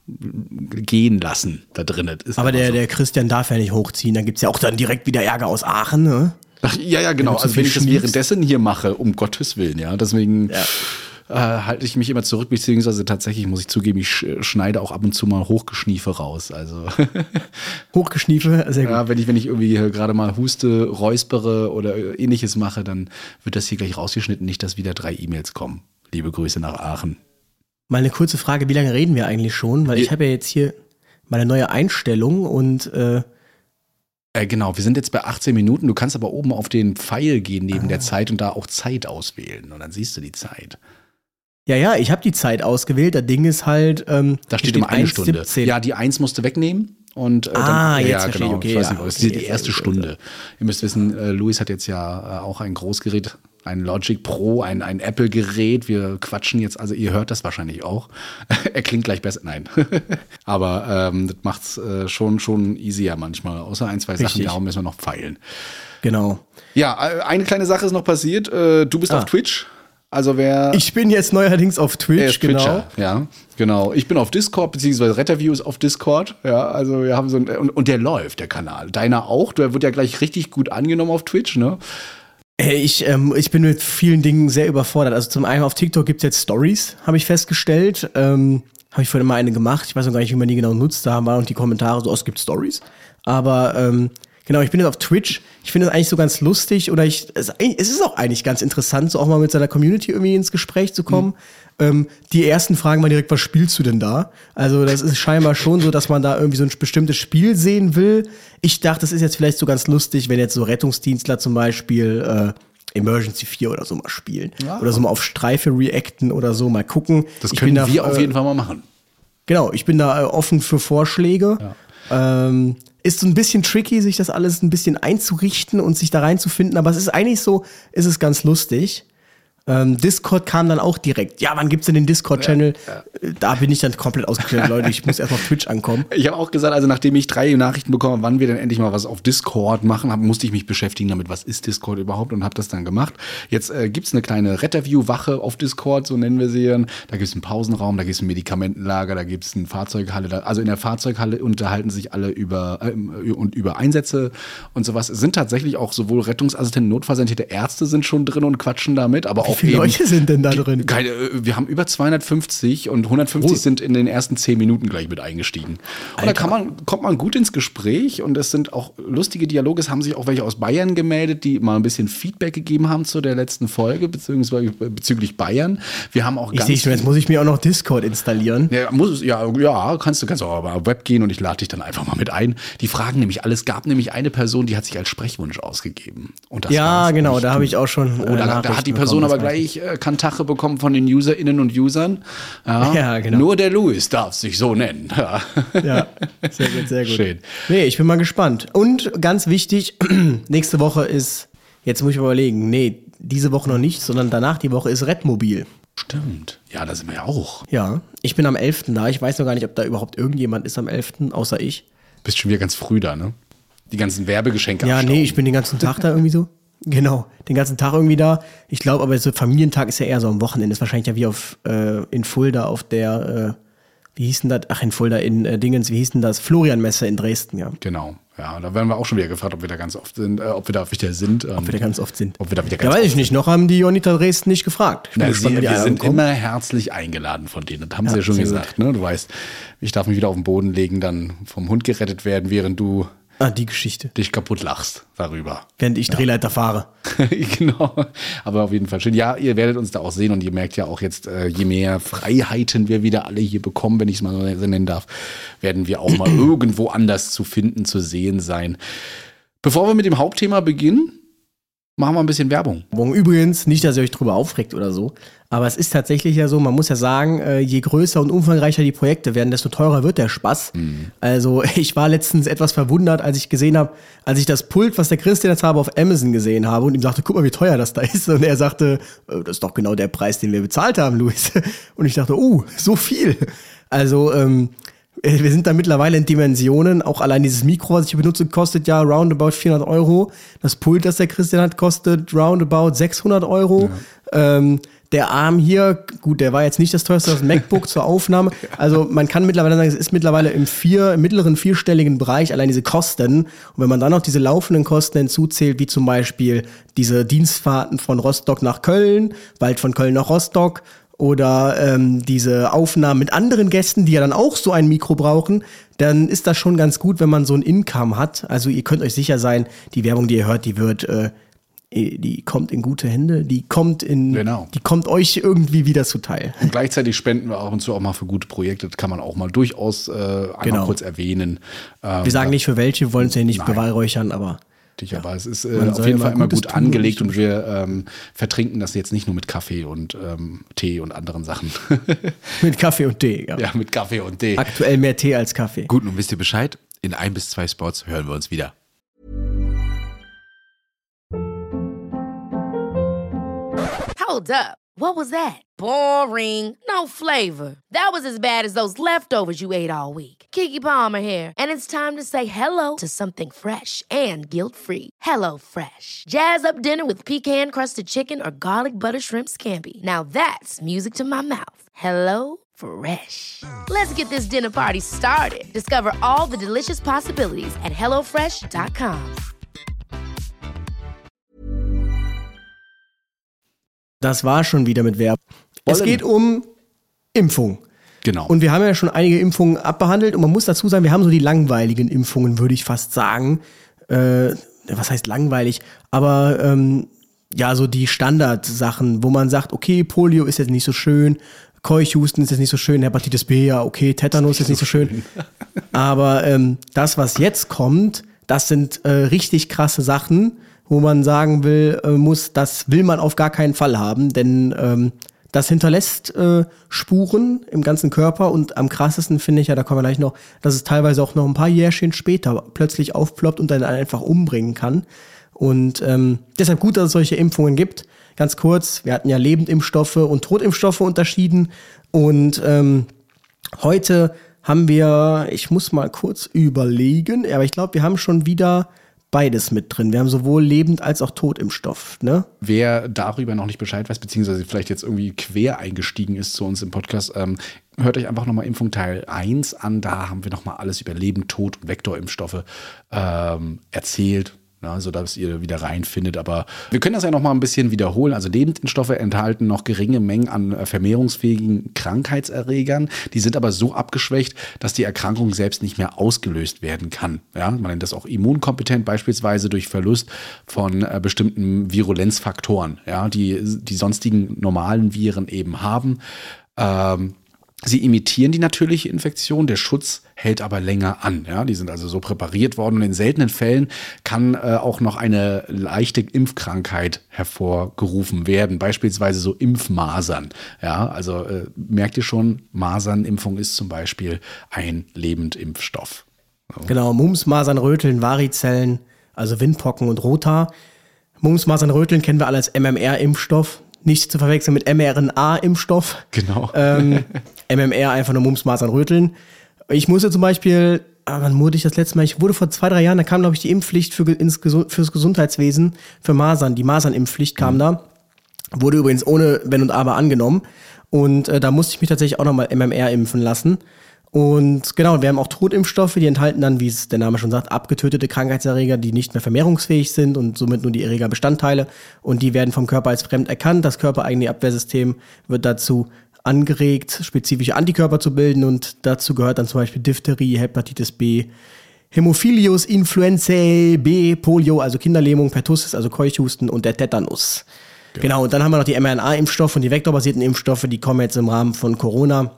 gehen lassen da drinnen. Aber der, so. der Christian darf ja nicht hochziehen, da gibt's ja auch dann direkt wieder Ärger aus Aachen, ne? Ach, ja, ja, genau. Wenn also wenn ich das währenddessen hier mache, um Gottes Willen, ja, deswegen... Ja. Äh, halte ich mich immer zurück, beziehungsweise tatsächlich muss ich zugeben, ich sch- schneide auch ab und zu mal Hochgeschniefe raus. Also Hochgeschniefe, sehr gut. Ja, wenn ich, wenn ich irgendwie gerade mal huste, räuspere oder ähnliches mache, dann wird das hier gleich rausgeschnitten, nicht, dass wieder drei E-Mails kommen. Liebe Grüße nach Aachen. Mal eine kurze Frage, wie lange reden wir eigentlich schon? Weil ich habe ja jetzt hier meine neue Einstellung und äh Äh, genau, wir sind jetzt bei achtzehn Minuten. Du kannst aber oben auf den Pfeil gehen neben ah. der Zeit und da auch Zeit auswählen und dann siehst du die Zeit. Ja, ja, ich habe die Zeit ausgewählt. Das Ding ist halt, ähm, da steht immer eine Stunde. siebzehn. Ja, die eins musst du wegnehmen. Und, äh, ah, dann, jetzt ja, genau. okay, ich weiß ja, nicht, das okay, ist die erste Stunde. Ihr müsst wissen, äh, Luis hat jetzt ja äh, auch ein Großgerät, ein Logic Pro, ein, ein Apple-Gerät. Wir quatschen jetzt, also ihr hört das wahrscheinlich auch. Er klingt gleich besser. Nein. Aber ähm, das macht's äh, schon, schon easier manchmal. Außer ein, zwei Richtig. Sachen, darum müssen wir noch feilen. Genau. Ja, eine kleine Sache ist noch passiert. Äh, du bist ah. auf Twitch. Also wer ich bin jetzt neuerdings auf Twitch, genau. Twitcher, ja, genau. Ich bin auf Discord, beziehungsweise Retterviews auf Discord, ja, also wir haben so ein, und, und der läuft, der Kanal. Deiner auch, der wird ja gleich richtig gut angenommen auf Twitch, ne? Ich, ähm, ich bin mit vielen Dingen sehr überfordert. Also zum einen auf TikTok gibt es jetzt Stories, habe ich festgestellt. Ähm, habe ich vorhin mal eine gemacht. Ich weiß noch gar nicht, wie man die genau nutzt. Da waren noch die Kommentare so, oh, es gibt Stories. Aber ähm, genau, ich bin jetzt auf Twitch. Ich finde es eigentlich so ganz lustig oder ich, es, es ist auch eigentlich ganz interessant, so auch mal mit seiner Community irgendwie ins Gespräch zu kommen. Mhm. Ähm, die ersten fragen mal direkt, was spielst du denn da? Also das ist scheinbar schon so, dass man da irgendwie so ein bestimmtes Spiel sehen will. Ich dachte, das ist jetzt vielleicht so ganz lustig, wenn jetzt so Rettungsdienstler zum Beispiel äh, Emergency vier oder so mal spielen. Ja. Oder so mal auf Streife reacten oder so, mal gucken. Das können wir da, auf jeden Fall mal machen. Genau, ich bin da äh, offen für Vorschläge. Ja. Ähm, ist so ein bisschen tricky, sich das alles ein bisschen einzurichten und sich da reinzufinden, aber es ist eigentlich so, ist es ganz lustig. Ähm, Discord kam dann auch direkt. Ja, wann gibt's denn den Discord-Channel? Ja, ja. Da bin ich dann komplett ausgestellt, Leute. Ich muss erst auf Twitch ankommen. Ich habe auch gesagt, also nachdem ich drei Nachrichten bekomme, wann wir denn endlich mal was auf Discord machen, hab, musste ich mich beschäftigen damit, was ist Discord überhaupt, und habe das dann gemacht. Jetzt äh, gibt's eine kleine Retterview-Wache auf Discord, so nennen wir sie. Da gibt's einen Pausenraum, da gibt's ein Medikamentenlager, da gibt's eine Fahrzeughalle. Da, also in der Fahrzeughalle unterhalten sich alle über äh, und über Einsätze und sowas. Es sind tatsächlich auch sowohl Rettungsassistenten, Notfallsanitäter, Ärzte sind schon drin und quatschen damit, aber auch Wie viele Leute sind denn da drin? Keine, wir haben über zweihundertfünfzig und hundertfünfzig oh. sind in den ersten zehn Minuten gleich mit eingestiegen. Und da kann man, kommt man gut ins Gespräch, und es sind auch lustige Dialoge. Es haben sich auch welche aus Bayern gemeldet, die mal ein bisschen Feedback gegeben haben zu der letzten Folge, beziehungsweise bezüglich Bayern. Wir haben auch ich ganz sehe schon, jetzt muss ich mir auch noch Discord installieren. Ja, muss, ja, ja kannst du kannst auch auf Web gehen und ich lade dich dann einfach mal mit ein. Die fragen nämlich alles. Es gab nämlich eine Person, die hat sich als Sprechwunsch ausgegeben. Und das ja, genau, da habe ich auch schon. Oh, da, da hat die Person aber gleich äh, Kantache bekommen von den UserInnen und Usern. Ja, ja, genau. Nur der Louis darf sich so nennen. Ja. Ja, sehr gut, sehr gut. Schön. Nee, ich bin mal gespannt. Und ganz wichtig, nächste Woche ist, jetzt muss ich mal überlegen, nee, diese Woche noch nicht, sondern danach die Woche ist Redmobil. Stimmt. Ja, da sind wir ja auch. Ja, ich bin am elften da. Ich weiß noch gar nicht, ob da überhaupt irgendjemand ist am elften, außer ich. Bist schon wieder ganz früh da, ne? Die ganzen Werbegeschenke Ja, abstauben. nee, ich bin den ganzen Tag da irgendwie so. Genau, den ganzen Tag irgendwie da. Ich glaube aber, so Familientag ist ja eher so am Wochenende. Ist wahrscheinlich ja wie auf äh, in Fulda auf der, äh, wie hieß denn das? Ach, in Fulda, in äh, Dingens, wie hieß denn das? Florian-Messe in Dresden, ja. Genau, ja, da werden wir auch schon wieder gefragt, ob wir da ganz oft sind, äh, ob wir da wieder sind. Ähm, ob wir da ganz oft sind. Ob wir da wieder ganz ja, weiß ich sind. nicht, noch haben die Jonita Dresden nicht gefragt. Ich bin Na, gespannt, sie, wie die wir sind kommen. immer herzlich eingeladen von denen. Das haben Ja, sie ja schon sehr gesagt, ne? Du weißt, ich darf mich wieder auf den Boden legen, dann vom Hund gerettet werden, während du Ah, die Geschichte. dich kaputt lachst darüber. Während ich Drehleiter fahre. Genau, aber auf jeden Fall schön. Ja, ihr werdet uns da auch sehen, und ihr merkt ja auch jetzt, äh, je mehr Freiheiten wir wieder alle hier bekommen, wenn ich es mal so nennen darf, werden wir auch mal irgendwo anders zu finden, zu sehen sein. Bevor wir mit dem Hauptthema beginnen, machen wir ein bisschen Werbung. Übrigens, nicht, dass ihr euch drüber aufregt oder so, aber es ist tatsächlich ja so, man muss ja sagen, je größer und umfangreicher die Projekte werden, desto teurer wird der Spaß. Mhm. Also ich war letztens etwas verwundert, als ich gesehen habe, als ich das Pult, was der Christian jetzt habe, auf Amazon gesehen habe und ihm sagte, guck mal, wie teuer das da ist. Und er sagte, das ist doch genau der Preis, den wir bezahlt haben, Luis. Und ich dachte, oh, so viel. Also, ähm, wir sind da mittlerweile in Dimensionen. Auch allein dieses Mikro, was ich benutze, kostet ja roundabout vierhundert Euro. Das Pult, das der Christian hat, kostet roundabout sechshundert Euro. Ja. Ähm, der Arm hier, gut, der war jetzt nicht das teuerste, das MacBook zur Aufnahme. Also man kann mittlerweile sagen, es ist mittlerweile im, vier, im mittleren vierstelligen Bereich, allein diese Kosten. Und wenn man dann noch diese laufenden Kosten hinzuzählt, wie zum Beispiel diese Dienstfahrten von Rostock nach Köln, bald von Köln nach Rostock, oder ähm, diese Aufnahmen mit anderen Gästen, die ja dann auch so ein Mikro brauchen, dann ist das schon ganz gut, wenn man so ein Income hat. Also ihr könnt euch sicher sein, die Werbung, die ihr hört, die wird, äh, die kommt in gute Hände, die kommt in, genau. die kommt euch irgendwie wieder zuteil. Und gleichzeitig spenden wir ab und zu auch mal für gute Projekte. Das kann man auch mal durchaus äh, einmal genau. kurz erwähnen. Ähm, wir sagen nicht für welche, wir wollen es ja nicht nein. beweihräuchern, aber Ja. Aber es ist äh, auf jeden Fall immer gut angelegt, und wir ähm, vertrinken das jetzt nicht nur mit Kaffee und ähm, Tee und anderen Sachen. Mit Kaffee und Tee, ja. Ja, mit Kaffee und Tee. Aktuell mehr Tee als Kaffee. Gut, nun wisst ihr Bescheid. In ein bis zwei Spots hören wir uns wieder. Hold up. What was that? Boring. No flavor. That was as bad as those leftovers you ate all week. Keke Palmer here, and it's time to say hello to something fresh and guilt-free. Hello Fresh. Jazz up dinner with pecan-crusted chicken or garlic butter shrimp scampi. Now that's music to my mouth. Hello Fresh. Let's get this dinner party started. Discover all the delicious possibilities at hello fresh dot com. Das war schon wieder mit Werbung. Es geht um Impfung. Genau. Und wir haben ja schon einige Impfungen abbehandelt, und man muss dazu sagen, wir haben so die langweiligen Impfungen, würde ich fast sagen. Äh, was heißt langweilig? Aber ähm, ja, so die Standardsachen, wo man sagt, okay, Polio ist jetzt nicht so schön, Keuchhusten ist jetzt nicht so schön, Hepatitis B, ja, okay, Tetanus ist jetzt nicht so schön. Aber ähm, das, was jetzt kommt, das sind äh, richtig krasse Sachen, wo man sagen will, äh, muss, das will man auf gar keinen Fall haben, denn ähm, das hinterlässt äh, Spuren im ganzen Körper und am krassesten finde ich ja, da kommen wir gleich noch, dass es teilweise auch noch ein paar Jährchen später plötzlich aufploppt und dann einfach umbringen kann. Und ähm, deshalb gut, dass es solche Impfungen gibt. Ganz kurz, wir hatten ja Lebendimpfstoffe und Totimpfstoffe unterschieden und ähm, heute haben wir, ich muss mal kurz überlegen, aber ich glaube, wir haben schon wieder beides mit drin. Wir haben sowohl Lebend- als auch Totimpfstoff, ne? Wer darüber noch nicht Bescheid weiß, beziehungsweise vielleicht jetzt irgendwie quer eingestiegen ist zu uns im Podcast, ähm, hört euch einfach nochmal Impfung Teil eins an. Da haben wir nochmal alles über Leben, Tod und Vektorimpfstoffe ähm, erzählt. Ja, sodass ihr wieder reinfindet. Aber wir können das ja noch mal ein bisschen wiederholen. Also Lebendimpfstoffe enthalten noch geringe Mengen an vermehrungsfähigen Krankheitserregern. Die sind aber so abgeschwächt, dass die Erkrankung selbst nicht mehr ausgelöst werden kann. Ja, man nennt das auch immunkompetent, beispielsweise durch Verlust von äh, bestimmten Virulenzfaktoren, ja, die die sonstigen normalen Viren eben haben. Ähm, Sie imitieren die natürliche Infektion, der Schutz hält aber länger an. Ja, die sind also so präpariert worden und in seltenen Fällen kann äh, auch noch eine leichte Impfkrankheit hervorgerufen werden, beispielsweise so Impfmasern. Ja, also äh, merkt ihr schon, Masernimpfung ist zum Beispiel ein Lebendimpfstoff. So. Genau, Mumps, Masern, Röteln, Varizellen, also Windpocken und Rota. Mumps, Masern, Röteln kennen wir alle als M M R-Impfstoff. Nicht zu verwechseln mit mRNA-Impfstoff. Genau. Ähm, M M R, einfach nur Mumps, Masern, Röteln. Ich musste zum Beispiel, ah, wann wurde ich das letzte Mal? Ich wurde vor zwei, drei Jahren, da kam, glaube ich, die Impfpflicht für, ins, fürs Gesundheitswesen für Masern. Die Masernimpfpflicht kam mhm. da. Wurde übrigens ohne Wenn und Aber angenommen. Und äh, da musste ich mich tatsächlich auch nochmal M M R impfen lassen. Und genau, wir haben auch Totimpfstoffe, die enthalten dann, wie es der Name schon sagt, abgetötete Krankheitserreger, die nicht mehr vermehrungsfähig sind und somit nur die Erregerbestandteile. Und die werden vom Körper als fremd erkannt. Das körpereigene Abwehrsystem wird dazu angeregt, spezifische Antikörper zu bilden. Und dazu gehört dann zum Beispiel Diphtherie, Hepatitis B, Hämophilus influenzae B, Polio, also Kinderlähmung, Pertussis, also Keuchhusten und der Tetanus. Genau, genau, und dann haben wir noch die mRNA-Impfstoffe und die vektorbasierten Impfstoffe, die kommen jetzt im Rahmen von Corona.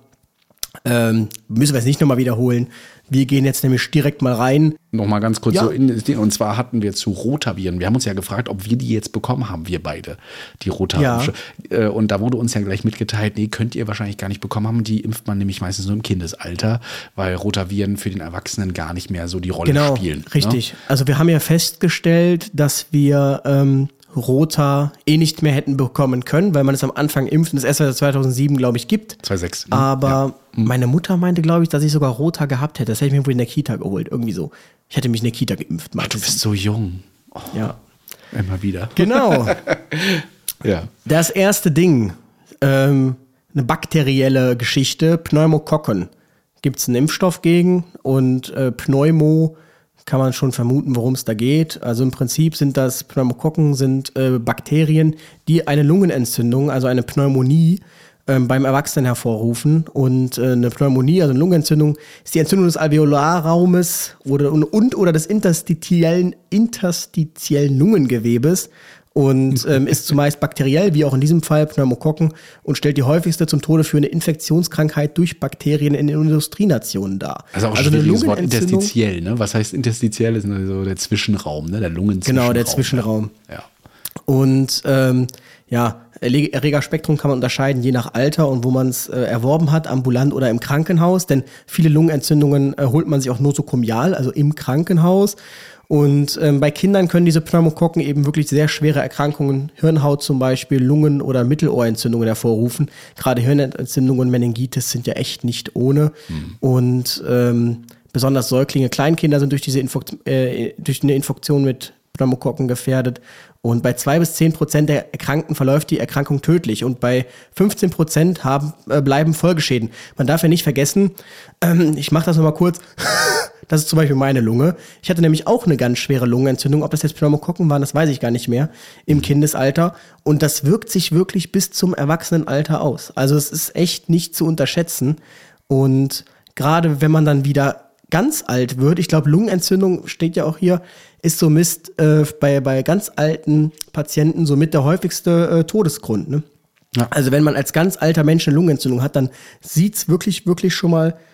Ähm, müssen wir es nicht nochmal wiederholen. Wir gehen jetzt nämlich direkt mal rein. Nochmal ganz kurz ja. so in das Ding. Und zwar hatten wir zu Rotaviren. Wir haben uns ja gefragt, ob wir die jetzt bekommen haben, wir beide, die Rotaviren. Ja. Und da wurde uns ja gleich mitgeteilt, nee, könnt ihr wahrscheinlich gar nicht bekommen haben. Die impft man nämlich meistens nur im Kindesalter, weil Rotaviren für den Erwachsenen gar nicht mehr so die Rolle genau, spielen. Genau, richtig. Ne? Also wir haben ja festgestellt, dass wir ähm, Rota eh nicht mehr hätten bekommen können, weil man es am Anfang impft und es erst seit zweitausendsieben, glaube ich, gibt. zweitausendsechs. Aber ja. meine Mutter meinte, glaube ich, dass ich sogar Rota gehabt hätte. Das hätte ich mir wohl in der Kita geholt, irgendwie so. Ich hätte mich in der Kita geimpft. Ach, du bist so jung. Oh, ja. Immer wieder. Genau. ja. Das erste Ding, ähm, eine bakterielle Geschichte, Pneumokokken. Gibt es einen Impfstoff gegen und äh, Pneumo kann man schon vermuten, worum es da geht. Also im Prinzip sind das Pneumokokken, sind äh, Bakterien, die eine Lungenentzündung, also eine Pneumonie, ähm, beim Erwachsenen hervorrufen. Und äh, eine Pneumonie, also eine Lungenentzündung, ist die Entzündung des Alveolarraumes oder, und, und oder des interstitiellen, interstitiellen Lungengewebes und ähm, ist zumeist bakteriell, wie auch in diesem Fall Pneumokokken, und stellt die häufigste zum Tode führende Infektionskrankheit durch Bakterien in den Industrienationen dar. Also auch also ein schwieriges Wort, interstitiell, ne? Was heißt interstitiell? Ist so der Zwischenraum, ne? Der Lungenzwischenraum. Genau, der Zwischenraum. Ja. Und ähm, ja, Erregerspektrum kann man unterscheiden, je nach Alter und wo man es äh, erworben hat, ambulant oder im Krankenhaus, denn viele Lungenentzündungen äh, holt man sich auch nosokomial, also im Krankenhaus. Und ähm, bei Kindern können diese Pneumokokken eben wirklich sehr schwere Erkrankungen, Hirnhaut zum Beispiel, Lungen- oder Mittelohrentzündungen hervorrufen. Gerade Hirnentzündungen und Meningitis sind ja echt nicht ohne. Mhm. Und ähm, besonders Säuglinge, Kleinkinder sind durch diese Infok- äh, durch eine Infektion mit Pneumokokken gefährdet. Und bei zwei bis zehn Prozent der Erkrankten verläuft die Erkrankung tödlich. Und bei fünfzehn Prozent haben, äh, bleiben Folgeschäden. Man darf ja nicht vergessen, ähm, ich mache das nochmal kurz, das ist zum Beispiel meine Lunge. Ich hatte nämlich auch eine ganz schwere Lungenentzündung. Ob das jetzt Pneumokokken waren, das weiß ich gar nicht mehr, im Kindesalter. Und das wirkt sich wirklich bis zum Erwachsenenalter aus. Also es ist echt nicht zu unterschätzen. Und gerade wenn man dann wieder ganz alt wird, ich glaube, Lungenentzündung steht ja auch hier, ist so Mist äh, bei, bei ganz alten Patienten somit der häufigste äh, Todesgrund. Ne? Ja. Also wenn man als ganz alter Mensch eine Lungenentzündung hat, dann sieht's wirklich, wirklich schon mal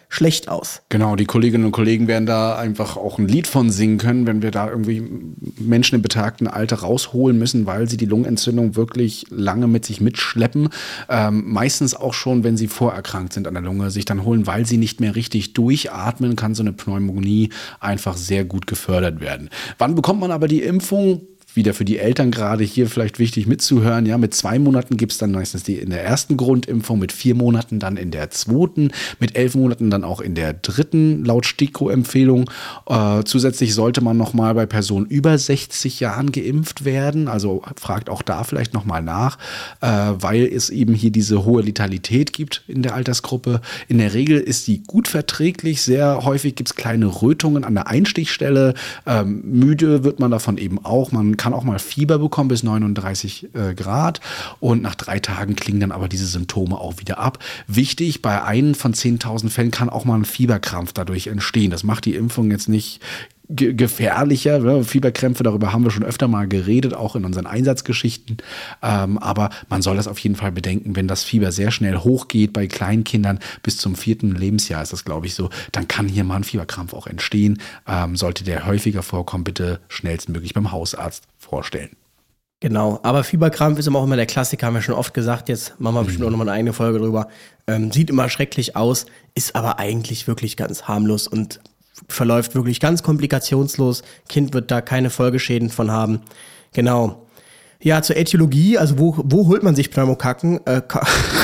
schlecht aus. Genau, die Kolleginnen und Kollegen werden da einfach auch ein Lied von singen können, wenn wir da irgendwie Menschen im betagten Alter rausholen müssen, weil sie die Lungenentzündung wirklich lange mit sich mitschleppen. Ähm, meistens auch schon, wenn sie vorerkrankt sind an der Lunge, sich dann holen, weil sie nicht mehr richtig durchatmen, kann so eine Pneumonie einfach sehr gut gefördert werden. Wann bekommt man aber die Impfung? Wieder für die Eltern gerade hier vielleicht wichtig mitzuhören. Ja, mit zwei Monaten gibt es dann meistens die in der ersten Grundimpfung, mit vier Monaten dann in der zweiten, mit elf Monaten dann auch in der dritten, laut STIKO-Empfehlung. Äh, zusätzlich sollte man nochmal bei Personen über sechzig Jahren geimpft werden. Also fragt auch da vielleicht nochmal nach, äh, weil es eben hier diese hohe Letalität gibt in der Altersgruppe. In der Regel ist die gut verträglich. Sehr häufig gibt es kleine Rötungen an der Einstichstelle. Ähm, müde wird man davon eben auch. Man kann auch mal Fieber bekommen bis neununddreißig äh, Grad und nach drei Tagen klingen dann aber diese Symptome auch wieder ab. Wichtig, bei einem von zehntausend Fällen kann auch mal ein Fieberkrampf dadurch entstehen. Das macht die Impfung jetzt nicht ge- gefährlicher. Ne? Fieberkrämpfe, darüber haben wir schon öfter mal geredet, auch in unseren Einsatzgeschichten. Ähm, aber man soll das auf jeden Fall bedenken, wenn das Fieber sehr schnell hochgeht bei Kleinkindern, bis zum vierten Lebensjahr ist das, glaube ich, so, dann kann hier mal ein Fieberkrampf auch entstehen. Ähm, sollte der häufiger vorkommen, bitte schnellstmöglich beim Hausarzt vorstellen. Genau, aber Fieberkrampf ist immer auch immer der Klassiker, haben wir schon oft gesagt, jetzt machen wir bestimmt auch nochmal eine eigene Folge drüber. Ähm, sieht immer schrecklich aus, ist aber eigentlich wirklich ganz harmlos und verläuft wirklich ganz komplikationslos. Kind wird da keine Folgeschäden von haben. Genau. Ja, zur Ätiologie, also wo, wo holt man sich Pneumokacken? Äh, Ka-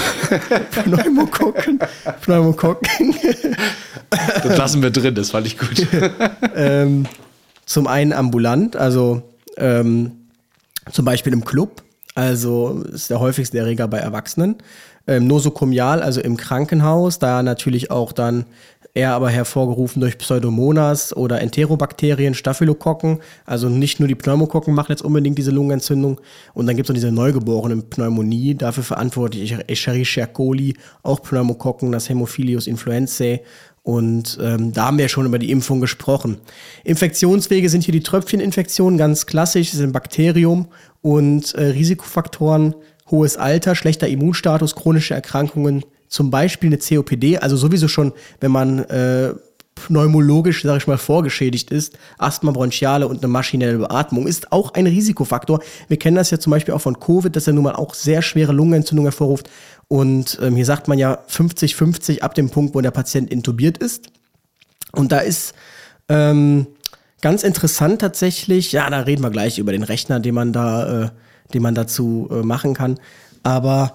Pneumokokken? Pneumokokken. Das lassen wir drin, das fand ich gut. ähm, zum einen ambulant, also ähm, zum Beispiel im Club, also ist der häufigste Erreger bei Erwachsenen. Ähm, nosokomial, also im Krankenhaus, da natürlich auch dann eher aber hervorgerufen durch Pseudomonas oder Enterobakterien, Staphylokokken. Also nicht nur die Pneumokokken machen jetzt unbedingt diese Lungenentzündung. Und dann gibt es noch diese neugeborenen Pneumonie, dafür verantwortlich Escherichia coli, auch Pneumokokken, das Haemophilus influenzae. Und ähm, da haben wir ja schon über die Impfung gesprochen. Infektionswege sind hier die Tröpfcheninfektionen, ganz klassisch, das sind Bakterium und äh, Risikofaktoren, hohes Alter, schlechter Immunstatus, chronische Erkrankungen, zum Beispiel eine C O P D, also sowieso schon, wenn man äh, pneumologisch, sage ich mal, vorgeschädigt ist, Asthma bronchiale und eine maschinelle Beatmung ist auch ein Risikofaktor. Wir kennen das ja zum Beispiel auch von Covid, dass er nun mal auch sehr schwere Lungenentzündung hervorruft. Und ähm, hier sagt man ja fünfzig fünfzig ab dem Punkt, wo der Patient intubiert ist. Und da ist ähm, ganz interessant tatsächlich, ja, da reden wir gleich über den Rechner, den man da, äh, den man dazu äh, machen kann. Aber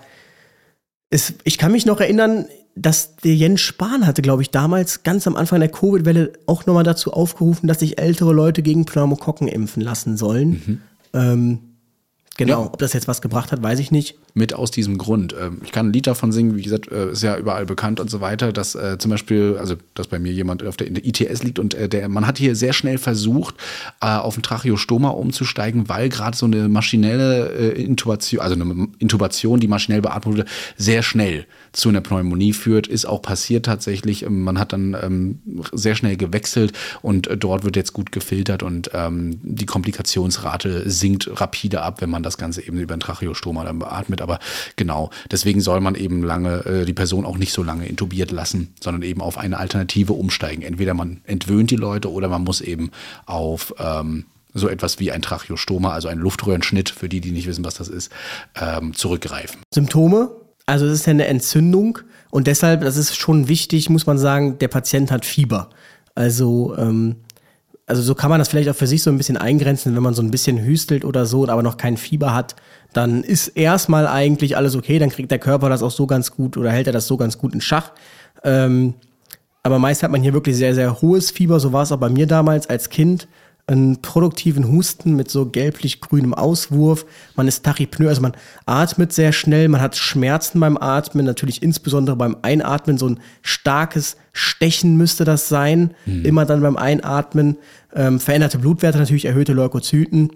es, ich kann mich noch erinnern, dass der Jens Spahn hatte, glaube ich, damals ganz am Anfang der Covid-Welle auch nochmal dazu aufgerufen, dass sich ältere Leute gegen Pneumokokken impfen lassen sollen. Mhm. Ähm, genau, ja. Ob das jetzt was gebracht hat, weiß ich nicht. Mit aus diesem Grund. Ich kann ein Lied davon singen, wie gesagt, ist ja überall bekannt und so weiter, dass äh, zum Beispiel, also dass bei mir jemand auf der, in der I T S liegt und äh, der, man hat hier sehr schnell versucht, äh, auf ein Tracheostoma umzusteigen, weil gerade so eine maschinelle äh, Intubation, also eine Intubation, die maschinell beatmet wurde, sehr schnell zu einer Pneumonie führt, ist auch passiert tatsächlich. Man hat dann ähm, sehr schnell gewechselt und äh, dort wird jetzt gut gefiltert und ähm, die Komplikationsrate sinkt rapide ab, wenn man das Ganze eben über ein Tracheostoma dann beatmet. Aber genau, deswegen soll man eben lange äh, die Person auch nicht so lange intubiert lassen, sondern eben auf eine Alternative umsteigen. Entweder man entwöhnt die Leute oder man muss eben auf ähm, so etwas wie ein Tracheostoma, also einen Luftröhrenschnitt, für die, die nicht wissen, was das ist, ähm, zurückgreifen. Symptome? Also es ist ja eine Entzündung und deshalb, das ist schon wichtig, muss man sagen, der Patient hat Fieber. Also ähm, Also so kann man das vielleicht auch für sich so ein bisschen eingrenzen, wenn man so ein bisschen hüstelt oder so, aber noch kein Fieber hat, dann ist erstmal eigentlich alles okay, dann kriegt der Körper das auch so ganz gut oder hält er das so ganz gut in Schach. Ähm, aber meist hat man hier wirklich sehr, sehr hohes Fieber, so war es auch bei mir damals als Kind. Einen produktiven Husten mit so gelblich-grünem Auswurf. Man ist tachypnoe, also man atmet sehr schnell, man hat Schmerzen beim Atmen, natürlich insbesondere beim Einatmen, so ein starkes Stechen müsste das sein, mhm. immer dann beim Einatmen. Ähm, veränderte Blutwerte, natürlich erhöhte Leukozyten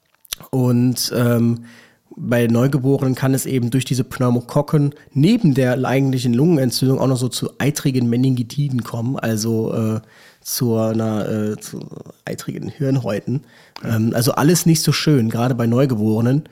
und ähm, bei Neugeborenen kann es eben durch diese Pneumokokken neben der eigentlichen Lungenentzündung auch noch so zu eitrigen Meningitiden kommen, also äh, zu einer äh, zu eitrigen Hirnhäuten. Ähm, also alles nicht so schön, gerade bei Neugeborenen.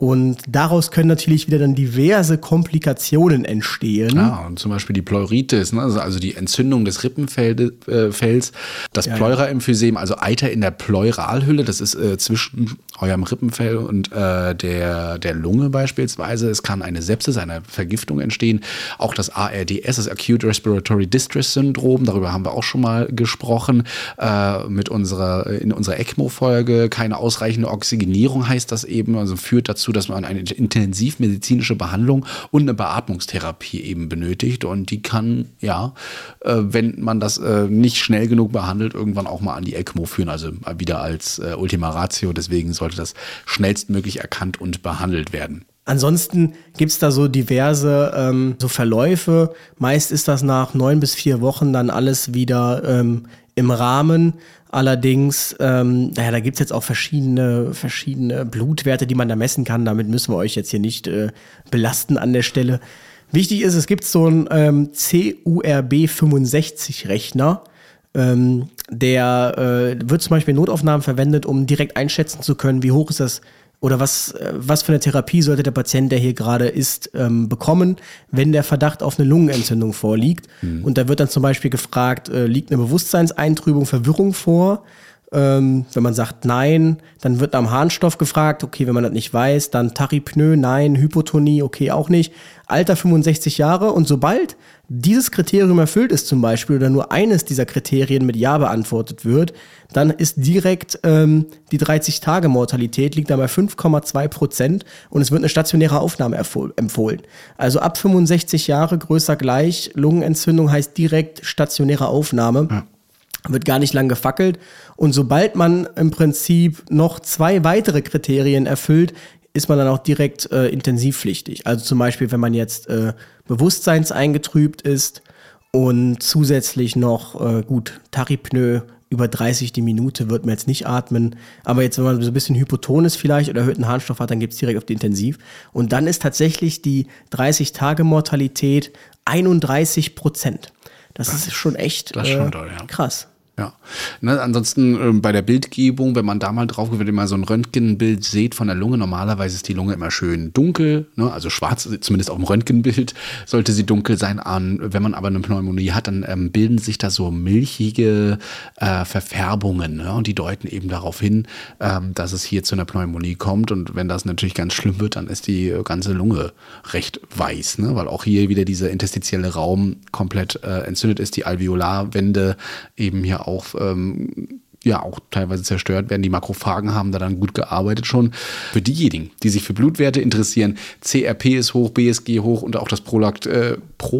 Und daraus können natürlich wieder dann diverse Komplikationen entstehen. Ja, und zum Beispiel die Pleuritis, ne? Also die Entzündung des Rippenfells, das ja, Pleuraemphysem, also Eiter in der Pleuralhülle, das ist äh, zwischen eurem Rippenfell und äh, der, der Lunge beispielsweise. Es kann eine Sepsis, eine Vergiftung entstehen. Auch das A R D S, das Acute Respiratory Distress Syndrom, darüber haben wir auch schon mal gesprochen, äh, mit unserer, in unserer ECMO-Folge. Keine ausreichende Oxygenierung heißt das eben, also führt dazu, dass man eine intensivmedizinische Behandlung und eine Beatmungstherapie eben benötigt. Und die kann, ja, äh, wenn man das äh, nicht schnell genug behandelt, irgendwann auch mal an die ECMO führen, also wieder als äh, Ultima Ratio. Deswegen sollte das schnellstmöglich erkannt und behandelt werden. Ansonsten gibt's da so diverse ähm, so Verläufe. Meist ist das nach neun bis vier Wochen dann alles wieder ähm, im Rahmen. Allerdings, ähm, naja, da gibt's jetzt auch verschiedene, verschiedene Blutwerte, die man da messen kann. Damit müssen wir euch jetzt hier nicht äh, belasten an der Stelle. Wichtig ist, es gibt so einen ähm, C U R B fünfundsechzig Rechner. Ähm, der äh, wird zum Beispiel in Notaufnahmen verwendet, um direkt einschätzen zu können, wie hoch ist das oder was, was für eine Therapie sollte der Patient, der hier gerade ist, ähm, bekommen, wenn der Verdacht auf eine Lungenentzündung vorliegt. Mhm. Und da wird dann zum Beispiel gefragt, äh, liegt eine Bewusstseinseintrübung, Verwirrung vor? Ähm, wenn man sagt nein, dann wird nach dem Harnstoff gefragt. Okay, wenn man das nicht weiß, dann Tachypnoe, nein, Hypotonie, okay, auch nicht. Alter fünfundsechzig Jahre, und sobald dieses Kriterium erfüllt ist zum Beispiel oder nur eines dieser Kriterien mit Ja beantwortet wird, dann ist direkt ähm, die dreißig-Tage-Mortalität liegt da bei fünf Komma zwei Prozent und es wird eine stationäre Aufnahme erfo- empfohlen. Also ab fünfundsechzig Jahre größer gleich, Lungenentzündung heißt direkt stationäre Aufnahme. Ja. Wird gar nicht lang gefackelt. Und sobald man im Prinzip noch zwei weitere Kriterien erfüllt, ist man dann auch direkt äh, intensivpflichtig. Also zum Beispiel, wenn man jetzt äh, bewusstseinseingetrübt ist und zusätzlich noch, äh, gut, Tachypnoe über dreißig die Minute wird man jetzt nicht atmen. Aber jetzt, wenn man so ein bisschen hypoton ist vielleicht oder erhöhten Harnstoff hat, dann geht's direkt auf die Intensiv. Und dann ist tatsächlich die dreißig-Tage-Mortalität einunddreißig Prozent. Das, das ist schon echt das ist schon äh, doll, ja. krass. Ja, ne, ansonsten äh, bei der Bildgebung, wenn man da mal drauf geht, wenn ihr mal so ein Röntgenbild seht von der Lunge, normalerweise ist die Lunge immer schön dunkel, ne, also schwarz, zumindest auf dem Röntgenbild sollte sie dunkel sein. An, wenn man aber eine Pneumonie hat, dann ähm, bilden sich da so milchige äh, Verfärbungen, ne, und die deuten eben darauf hin, ähm, dass es hier zu einer Pneumonie kommt. Und wenn das natürlich ganz schlimm wird, dann ist die ganze Lunge recht weiß, ne, weil auch hier wieder dieser interstitielle Raum komplett äh, entzündet ist, die Alveolarwände eben hier auch, ähm, ja, auch teilweise zerstört werden. Die Makrophagen haben da dann gut gearbeitet schon. Für diejenigen, die sich für Blutwerte interessieren, C R P ist hoch, B S G hoch und auch das Prolakt, äh,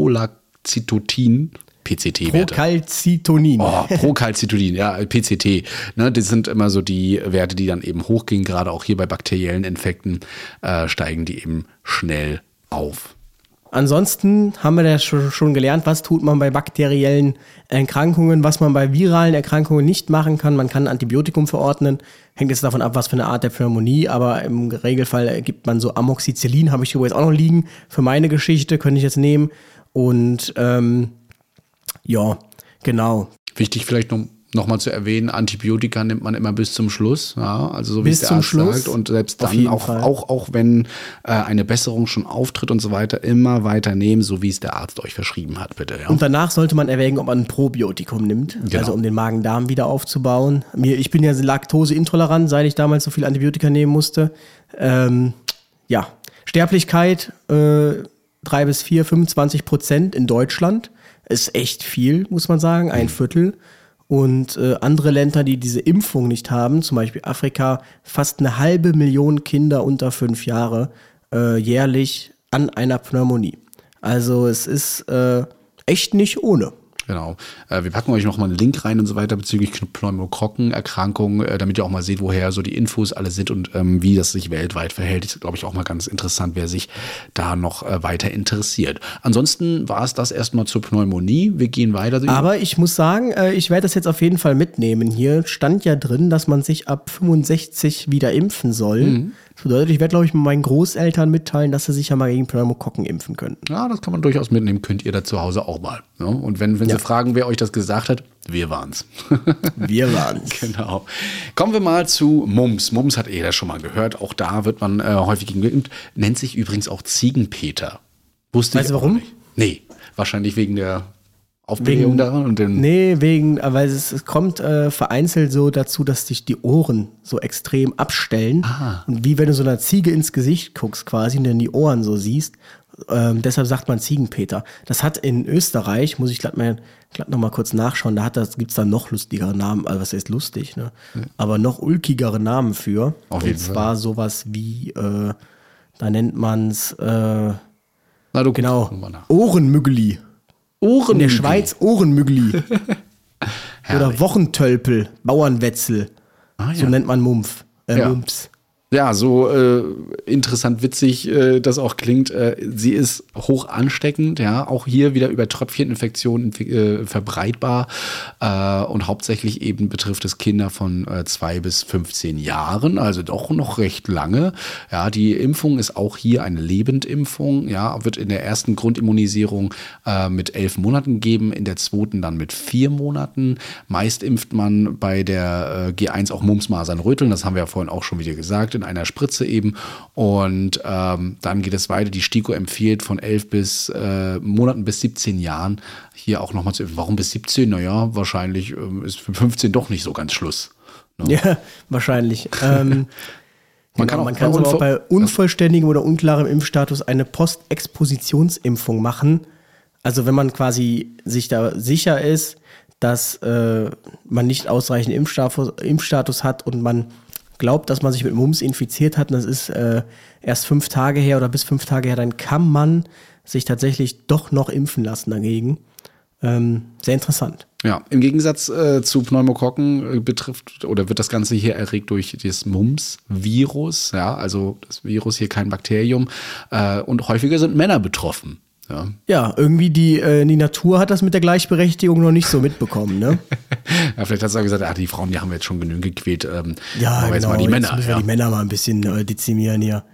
Prolacitotin, P C T-Werte. Procalcitonin. Oh, Procalcitonin, ja, P C T. Ne, das sind immer so die Werte, die dann eben hochgehen. Gerade auch hier bei bakteriellen Infekten äh, steigen die eben schnell auf. Ansonsten haben wir ja schon gelernt, was tut man bei bakteriellen Erkrankungen, was man bei viralen Erkrankungen nicht machen kann. Man kann ein Antibiotikum verordnen, hängt jetzt davon ab, was für eine Art der Pneumonie, aber im Regelfall gibt man so Amoxicillin, habe ich übrigens auch noch liegen, für meine Geschichte, könnte ich jetzt nehmen. Und ähm, ja, genau. Wichtig vielleicht noch Nochmal zu erwähnen, Antibiotika nimmt man immer bis zum Schluss, ja, also so wie es der Arzt sagt. Und selbst dann, auch, auch, auch wenn äh, eine Besserung schon auftritt und so weiter, immer weiter nehmen, so wie es der Arzt euch verschrieben hat, bitte. Ja. Und danach sollte man erwägen, ob man ein Probiotikum nimmt, genau. Also um den Magen-Darm wieder aufzubauen. Mir, ich bin ja laktoseintolerant, seit ich damals so viel Antibiotika nehmen musste. Ähm, ja, Sterblichkeit äh, drei bis vier, fünfundzwanzig Prozent in Deutschland ist echt viel, muss man sagen, ein Viertel. Und äh, andere Länder, die diese Impfung nicht haben, zum Beispiel Afrika, fast eine halbe Million Kinder unter fünf Jahre äh, jährlich an einer Pneumonie. Also es ist äh, echt nicht ohne. Genau. Äh, wir packen euch nochmal einen Link rein und so weiter bezüglich Pneumokokkenerkrankungen, äh, damit ihr auch mal seht, woher so die Infos alle sind und ähm, wie das sich weltweit verhält. Das ist, glaube ich, auch mal ganz interessant, wer sich da noch äh, weiter interessiert. Ansonsten war es das erstmal zur Pneumonie. Wir gehen weiter. Aber ich muss sagen, äh, ich werde das jetzt auf jeden Fall mitnehmen. Hier stand ja drin, dass man sich ab fünfundsechzig wieder impfen soll. Mhm. Das bedeutet, ich werde, glaube ich, meinen Großeltern mitteilen, dass sie sich ja mal gegen Pneumokokken impfen könnten. Ja, das kann man durchaus mitnehmen. Könnt ihr da zu Hause auch mal. Ja? Und wenn, wenn Ja. sie fragen, wer euch das gesagt hat, wir waren's. Wir waren's. Genau. Kommen wir mal zu Mumps. Mumps hat jeder schon mal gehört. Auch da wird man äh, häufig gegen geimpft. Nennt sich übrigens auch Ziegenpeter. Wusste Weißt ich du auch warum? nicht. Nee, wahrscheinlich wegen der Aufblähung Wegen- daran und den. Nee, wegen, weil es, es kommt äh, vereinzelt so dazu, dass sich die Ohren so extrem abstellen. Ah. Und wie wenn du so einer Ziege ins Gesicht guckst quasi und dann die Ohren so siehst. Ähm, deshalb sagt man Ziegenpeter. Das hat in Österreich, muss ich glatt, mal, glatt noch mal kurz nachschauen, da hat das, gibt's da noch lustigere Namen, also was heißt lustig, ne? Aber noch ulkigere Namen für. Auf jeden und zwar Fall. sowas wie, äh, da nennt man's, äh, Na, du genau, guck mal nach. Ohrenmüggeli. Ohren In der Schweiz Ohrenmüggeli. Herrlich. Oder Wochentölpel, Bauernwetzel. Ah, So ja. nennt man Mumpf. Äh, Ja. Mumps. Ja, so äh, interessant witzig äh, das auch klingt. Äh, sie ist hoch ansteckend, ja, auch hier wieder über Tröpfcheninfektionen äh, verbreitbar äh, und hauptsächlich eben betrifft es Kinder von äh, zwei bis fünfzehn Jahren, also doch noch recht lange. Ja, die Impfung ist auch hier eine Lebendimpfung, ja, wird in der ersten Grundimmunisierung äh, mit elf Monaten gegeben, in der zweiten dann mit vier Monaten. Meist impft man bei der äh, G eins auch Mumps, Masern, Röteln, das haben wir ja vorhin auch schon wieder gesagt, in einer Spritze eben. Und ähm, dann geht es weiter. Die STIKO empfiehlt von elf bis äh, Monaten bis siebzehn Jahren hier auch nochmal zu impfen. Warum bis siebzehn? Naja, wahrscheinlich ähm, ist für fünfzehn doch nicht so ganz Schluss. Ja, wahrscheinlich. ähm, Man genau, kann auch man kann bei aber auch unvoll- bei unvollständigem oder unklarem Impfstatus eine Postexpositionsimpfung machen. Also wenn man quasi sich da sicher ist, dass äh, man nicht ausreichend Impfstatus, Impfstatus hat und man glaubt, dass man sich mit Mumps infiziert hat und das ist äh, erst fünf Tage her oder bis fünf Tage her, dann kann man sich tatsächlich doch noch impfen lassen dagegen. Ähm, sehr interessant. Ja, im Gegensatz äh, zu Pneumokokken äh, betrifft oder wird das Ganze hier erregt durch das Mumps-Virus. Ja, also das Virus hier kein Bakterium. Äh, und häufiger sind Männer betroffen. Ja. Ja, irgendwie die, äh, die Natur hat das mit der Gleichberechtigung noch nicht so mitbekommen, ne? Ja, vielleicht hast du auch gesagt, ah, die Frauen, die haben wir jetzt schon genügend gequält. Ähm, Ja, machen wir jetzt genau. mal die Jetzt Männer. müssen wir Ja. die Männer mal ein bisschen äh, dezimieren hier.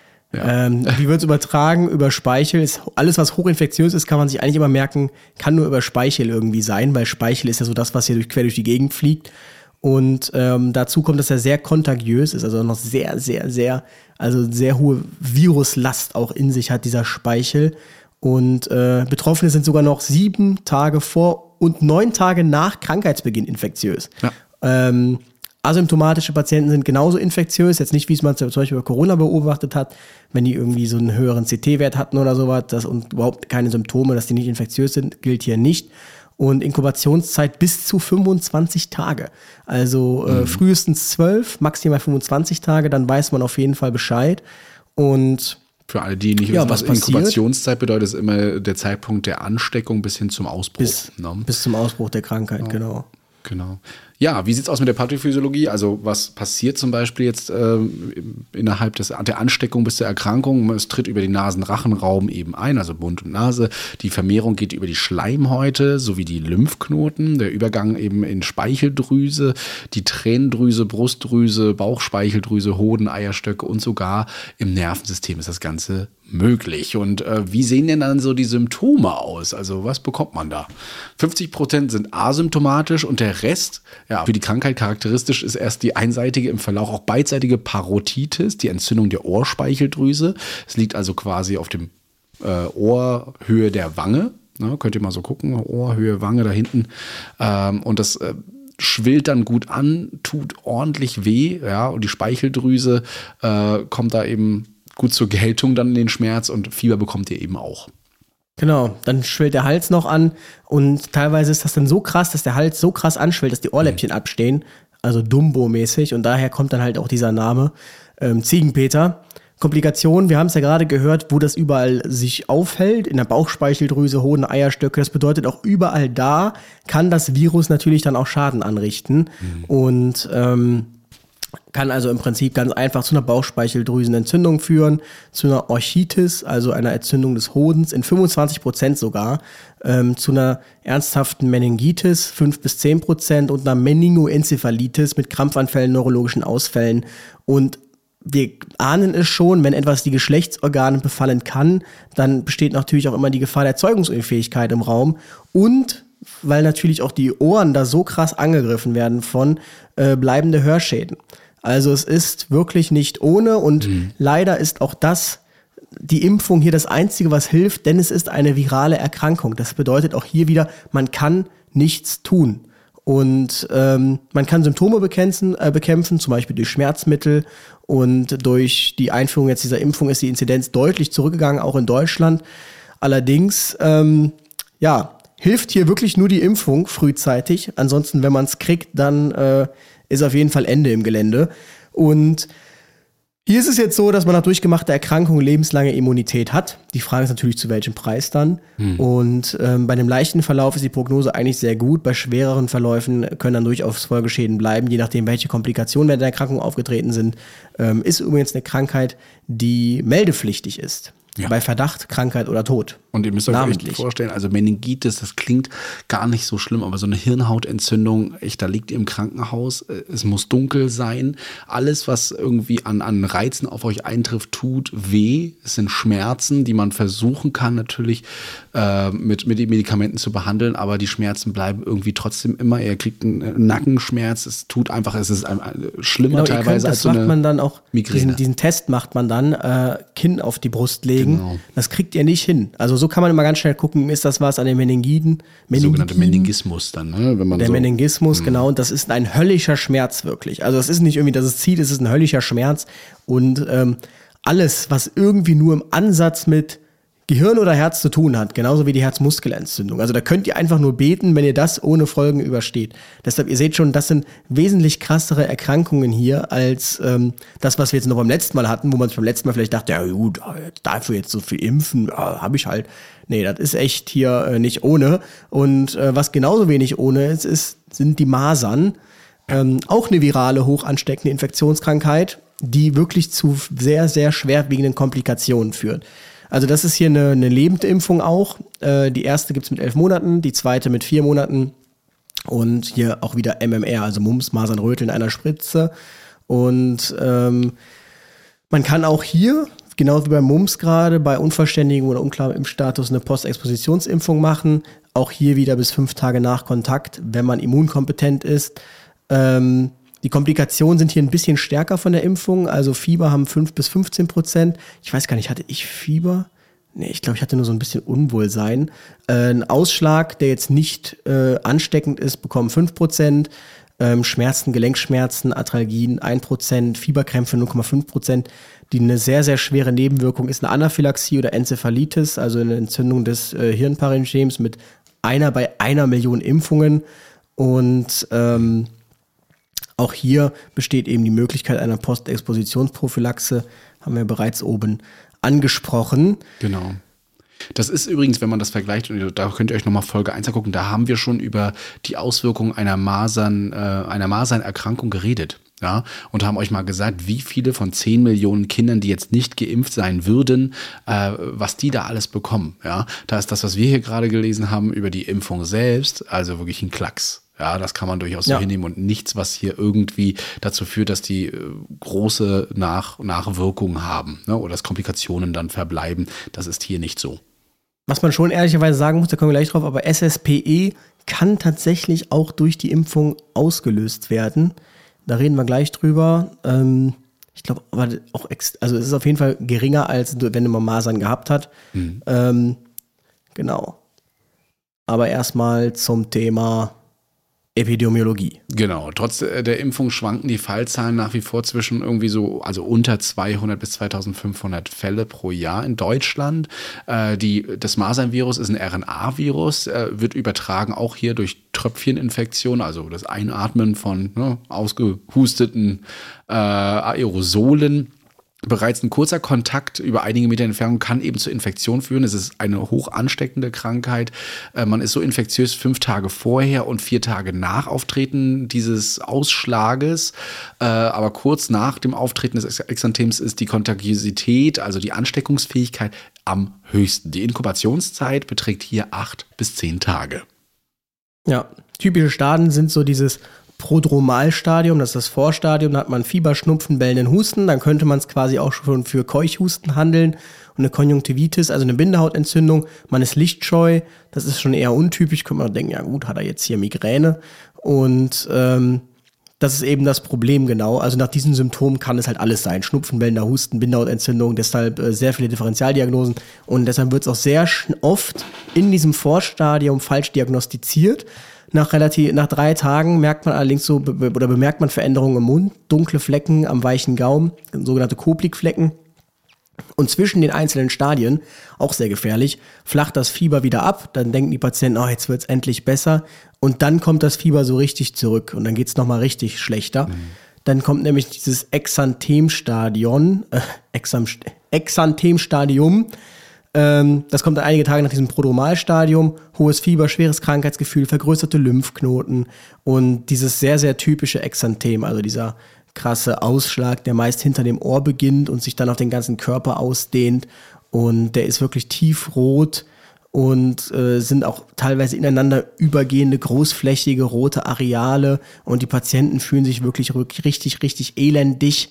Ähm, wie wird es übertragen? Über Speichel. Ist, alles, was hochinfektiös ist, kann man sich eigentlich immer merken, kann nur über Speichel irgendwie sein, weil Speichel ist ja so das, was hier durch, quer durch die Gegend fliegt. Und ähm, dazu kommt, dass er sehr kontagiös ist, also noch sehr, sehr, sehr, also sehr hohe Viruslast auch in sich hat, dieser Speichel. Und äh, Betroffene sind sogar noch sieben Tage vor und neun Tage nach Krankheitsbeginn infektiös. Ja. Ähm, asymptomatische Patienten sind genauso infektiös, jetzt nicht, wie es man zum Beispiel bei Corona beobachtet hat, wenn die irgendwie so einen höheren C T-Wert hatten oder sowas, das und überhaupt keine Symptome, dass die nicht infektiös sind, gilt hier nicht. Und Inkubationszeit bis zu fünfundzwanzig Tage. Also äh, frühestens zwölf, maximal fünfundzwanzig Tage, dann weiß man auf jeden Fall Bescheid. Und Für alle, die nicht Ja, wissen, was was passiert? Inkubationszeit bedeutet, ist immer der Zeitpunkt der Ansteckung bis hin zum Ausbruch. bis, ne? bis zum Ausbruch der Krankheit, genau. Genau. Ja, wie sieht's aus mit der Pathophysiologie? Also was passiert zum Beispiel jetzt ähm, innerhalb des, der Ansteckung bis zur Erkrankung? Es tritt über den Nasen-Rachenraum eben ein, also Mund und Nase. Die Vermehrung geht über die Schleimhäute sowie die Lymphknoten. Der Übergang eben in Speicheldrüse, die Tränendrüse, Brustdrüse, Bauchspeicheldrüse, Hoden, Eierstöcke und sogar im Nervensystem ist das Ganze möglich. Und äh, wie sehen denn dann so die Symptome aus? Also was bekommt man da? fünfzig Prozent sind asymptomatisch und der Rest, ja, für die Krankheit charakteristisch ist erst die einseitige, im Verlauf auch beidseitige Parotitis, die Entzündung der Ohrspeicheldrüse. Es liegt also quasi auf dem äh, Ohrhöhe der Wange. Ne, könnt ihr mal so gucken, Ohrhöhe, Wange da hinten. Ähm, und das äh, schwillt dann gut an, tut ordentlich weh, ja, und die Speicheldrüse äh, kommt da eben gut zur Geltung dann in den Schmerz und Fieber bekommt ihr eben auch. Genau, dann schwillt der Hals noch an und teilweise ist das dann so krass, dass der Hals so krass anschwillt, dass die Ohrläppchen mhm. abstehen, also Dumbo-mäßig und daher kommt dann halt auch dieser Name ähm, Ziegenpeter. Komplikationen, wir haben es ja gerade gehört, wo das überall sich aufhält, in der Bauchspeicheldrüse, Hoden, Eierstöcke, das bedeutet auch überall da kann das Virus natürlich dann auch Schaden anrichten mhm. und ähm, kann also im Prinzip ganz einfach zu einer Bauchspeicheldrüsenentzündung führen, zu einer Orchitis, also einer Entzündung des Hodens, in fünfundzwanzig Prozent sogar, ähm, zu einer ernsthaften Meningitis, fünf bis zehn Prozent und einer Meningoenzephalitis mit Krampfanfällen, neurologischen Ausfällen und wir ahnen es schon, wenn etwas die Geschlechtsorgane befallen kann, dann besteht natürlich auch immer die Gefahr der Zeugungsunfähigkeit im Raum. Und weil natürlich auch die Ohren da so krass angegriffen werden von äh, bleibende Hörschäden. Also es ist wirklich nicht ohne und mhm. leider ist auch das, die Impfung hier das Einzige, was hilft, denn es ist eine virale Erkrankung. Das bedeutet auch hier wieder, man kann nichts tun. Und ähm, man kann Symptome bekämpfen, äh, bekämpfen, zum Beispiel durch Schmerzmittel. Und durch die Einführung jetzt dieser Impfung ist die Inzidenz deutlich zurückgegangen, auch in Deutschland. Allerdings, ähm, ja, hilft hier wirklich nur die Impfung frühzeitig. Ansonsten, wenn man es kriegt, dann äh, ist auf jeden Fall Ende im Gelände. Und hier ist es jetzt so, dass man nach durchgemachter Erkrankung lebenslange Immunität hat. Die Frage ist natürlich, zu welchem Preis dann. Hm. Und ähm, bei einem leichten Verlauf ist die Prognose eigentlich sehr gut. Bei schwereren Verläufen können dann durchaus Folgeschäden bleiben, je nachdem, welche Komplikationen während der Erkrankung aufgetreten sind. Ähm, ist übrigens eine Krankheit, die meldepflichtig ist. Ja. Bei Verdacht, Krankheit oder Tod. Und ihr müsst euch echt vorstellen, also Meningitis, das klingt gar nicht so schlimm, aber so eine Hirnhautentzündung, echt, da liegt ihr im Krankenhaus, es muss dunkel sein. Alles, was irgendwie an, an Reizen auf euch eintrifft, tut weh. Es sind Schmerzen, die man versuchen kann, natürlich äh, mit, mit den Medikamenten zu behandeln, aber die Schmerzen bleiben irgendwie trotzdem immer. Ihr kriegt einen Nackenschmerz, es tut einfach, es ist ein, ein, schlimmer genau, teilweise könnt, als so eine macht man dann auch, Migräne. Diesen, diesen Test macht man dann, äh, Kinn auf die Brust legen. Genau. Das kriegt ihr nicht hin. Also so kann man immer ganz schnell gucken, ist das was an den Meningiden? Der sogenannte Meningismus dann, ne? Wenn man Der so Meningismus, mh. genau. Und das ist ein höllischer Schmerz wirklich. Also es ist nicht irgendwie, dass es zieht, es ist ein höllischer Schmerz. Und ähm, alles, was irgendwie nur im Ansatz mit Gehirn oder Herz zu tun hat, genauso wie die Herzmuskelentzündung. Also da könnt ihr einfach nur beten, wenn ihr das ohne Folgen übersteht. Deshalb, ihr seht schon, das sind wesentlich krassere Erkrankungen hier als ähm, das, was wir jetzt noch beim letzten Mal hatten, wo man beim letzten Mal vielleicht dachte, ja gut, dafür jetzt so viel impfen, ja, habe ich halt. Nee, das ist echt hier äh, nicht ohne. Und äh, was genauso wenig ohne ist, ist sind die Masern. Ähm, auch eine virale, hoch ansteckende Infektionskrankheit, die wirklich zu sehr, sehr schwerwiegenden Komplikationen führt. Also das ist hier eine, eine Lebendimpfung auch. Äh, die erste gibt's mit elf Monaten, die zweite mit vier Monaten. Und hier auch wieder M M R, also Mumps, Masern, Röteln in einer Spritze. Und ähm, man kann auch hier, genau wie beim Mumps gerade, bei unvollständigem oder unklarem Impfstatus eine Postexpositionsimpfung machen. Auch hier wieder bis fünf Tage nach Kontakt, wenn man immunkompetent ist. Ähm, Die Komplikationen sind hier ein bisschen stärker von der Impfung. Also Fieber haben fünf bis fünfzehn Prozent. Ich weiß gar nicht, hatte ich Fieber? Nee, ich glaube, ich hatte nur so ein bisschen Unwohlsein. Äh, ein Ausschlag, der jetzt nicht äh, ansteckend ist, bekommen fünf Prozent. Ähm, Schmerzen, Gelenkschmerzen, Arthralgien ein Prozent. Fieberkrämpfe null Komma fünf Prozent. Die eine sehr, sehr schwere Nebenwirkung ist eine Anaphylaxie oder Enzephalitis, also eine Entzündung des äh, Hirnparenchyms mit einer bei einer Million Impfungen. Und ähm, auch hier besteht eben die Möglichkeit einer Postexpositionsprophylaxe, haben wir bereits oben angesprochen. Genau. Das ist übrigens, wenn man das vergleicht, und da könnt ihr euch nochmal Folge eins angucken, da haben wir schon über die Auswirkungen einer Masern, äh, einer Masernerkrankung geredet. Ja, und haben euch mal gesagt, wie viele von zehn Millionen Kindern, die jetzt nicht geimpft sein würden, äh, was die da alles bekommen. Ja, da ist das, was wir hier gerade gelesen haben über die Impfung selbst, also wirklich ein Klacks. Ja, das kann man durchaus ja so hinnehmen und nichts, was hier irgendwie dazu führt, dass die äh, große Nach- Nachwirkungen haben, ne, oder dass Komplikationen dann verbleiben. Das ist hier nicht so. Was man schon ehrlicherweise sagen muss, da kommen wir gleich drauf, aber S S P E kann tatsächlich auch durch die Impfung ausgelöst werden. Da reden wir gleich drüber. Ähm, ich glaube, aber auch, ex- also es ist auf jeden Fall geringer, als wenn man Masern gehabt hat. Mhm. Ähm, genau. Aber erstmal zum Thema Epidemiologie. Genau, trotz der Impfung schwanken die Fallzahlen nach wie vor zwischen irgendwie so, also unter zweihundert bis zweitausendfünfhundert Fälle pro Jahr in Deutschland. Äh, die, das Masernvirus ist ein R N A-Virus, äh, wird übertragen auch hier durch Tröpfcheninfektion, also das Einatmen von ne, ausgehusteten äh, Aerosolen. Bereits ein kurzer Kontakt über einige Meter Entfernung kann eben zur Infektion führen. Es ist eine hoch ansteckende Krankheit. Äh, man ist so infektiös fünf Tage vorher und vier Tage nach Auftreten dieses Ausschlages. Äh, aber kurz nach dem Auftreten des Exanthems ist die Kontagiosität, also die Ansteckungsfähigkeit, am höchsten. Die Inkubationszeit beträgt hier acht bis zehn Tage. Ja, typische Stadien sind so dieses Prodromalstadium, das ist das Vorstadium, da hat man Fieber, Schnupfen, bellenden Husten, dann könnte man es quasi auch schon für Keuchhusten handeln und eine Konjunktivitis, also eine Bindehautentzündung, man ist lichtscheu, das ist schon eher untypisch, könnte man denken, ja gut, hat er jetzt hier Migräne und ähm, das ist eben das Problem genau, also nach diesen Symptomen kann es halt alles sein, Schnupfen, bellender Husten, Bindehautentzündung, deshalb äh, sehr viele Differentialdiagnosen und deshalb wird es auch sehr oft in diesem Vorstadium falsch diagnostiziert. Nach relativ, nach drei Tagen merkt man allerdings so, be- oder bemerkt man Veränderungen im Mund, dunkle Flecken am weichen Gaumen, sogenannte Koplikflecken. Und zwischen den einzelnen Stadien, auch sehr gefährlich, flacht das Fieber wieder ab, dann denken die Patienten, oh, jetzt wird's endlich besser. Und dann kommt das Fieber so richtig zurück und dann geht's nochmal richtig schlechter. Mhm. Dann kommt nämlich dieses Exanthemstadion, äh, Exam, Exanthemstadium, das kommt dann einige Tage nach diesem Prodromalstadium, hohes Fieber, schweres Krankheitsgefühl, vergrößerte Lymphknoten und dieses sehr, sehr typische Exanthem, also dieser krasse Ausschlag, der meist hinter dem Ohr beginnt und sich dann auf den ganzen Körper ausdehnt und der ist wirklich tiefrot und äh, sind auch teilweise ineinander übergehende, großflächige rote Areale und die Patienten fühlen sich wirklich richtig, richtig elendig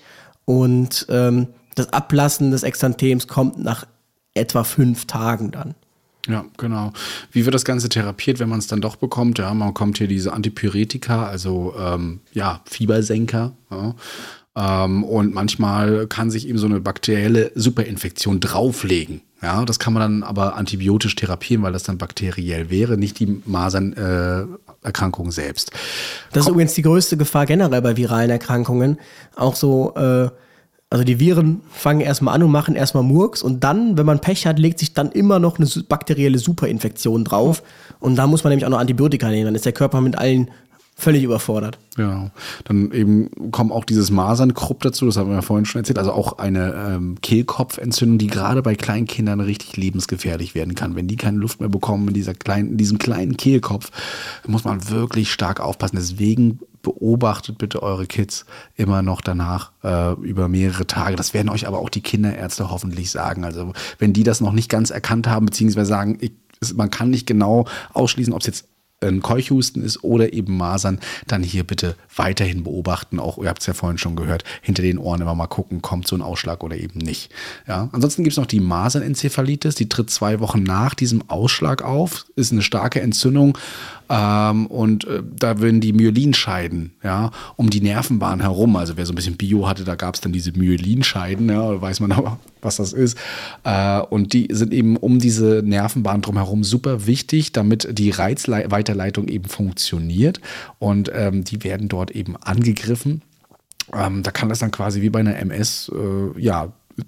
und ähm, das Ablassen des Exanthems kommt nach etwa fünf Tagen dann. Ja, genau. Wie wird das Ganze therapiert, wenn man es dann doch bekommt? Ja, man bekommt hier diese Antipyretika, also ähm, ja, Fiebersenker. Ja. Ähm, und manchmal kann sich eben so eine bakterielle Superinfektion drauflegen. Ja, das kann man dann aber antibiotisch therapieren, weil das dann bakteriell wäre, nicht die Masernerkrankung äh, selbst. Das ist Komm- übrigens die größte Gefahr generell bei viralen Erkrankungen. Auch so äh, Also die Viren fangen erstmal an und machen erstmal Murks und dann, wenn man Pech hat, legt sich dann immer noch eine bakterielle Superinfektion drauf und da muss man nämlich auch noch Antibiotika nehmen, dann ist der Körper mit allen völlig überfordert. Ja, dann eben kommt auch dieses Masernkrupp dazu, das haben wir ja vorhin schon erzählt, also auch eine ähm, Kehlkopfentzündung, die gerade bei Kleinkindern richtig lebensgefährlich werden kann. Wenn die keine Luft mehr bekommen in, dieser kleinen, in diesem kleinen Kehlkopf, muss man wirklich stark aufpassen. Deswegen beobachtet bitte eure Kids immer noch danach äh, über mehrere Tage. Das werden euch aber auch die Kinderärzte hoffentlich sagen. Also wenn die das noch nicht ganz erkannt haben, beziehungsweise sagen, ich, man kann nicht genau ausschließen, ob es jetzt ein Keuchhusten ist oder eben Masern, dann hier bitte weiterhin beobachten. Auch, ihr habt es ja vorhin schon gehört, hinter den Ohren immer mal gucken, kommt so ein Ausschlag oder eben nicht. Ja, ansonsten gibt es noch die Masernenzephalitis, die tritt zwei Wochen nach diesem Ausschlag auf, ist eine starke Entzündung ähm, und äh, da werden die Myelinscheiden ja, um die Nervenbahn herum, also wer so ein bisschen Bio hatte, da gab es dann diese Myelinscheiden, ja, da weiß man aber, was das ist. Äh, und die sind eben um diese Nervenbahn drumherum super wichtig, damit die Reizweiterleitung eben funktioniert. Und ähm, die werden dort eben angegriffen. Ähm, da kann das dann quasi wie bei einer M S äh, ja,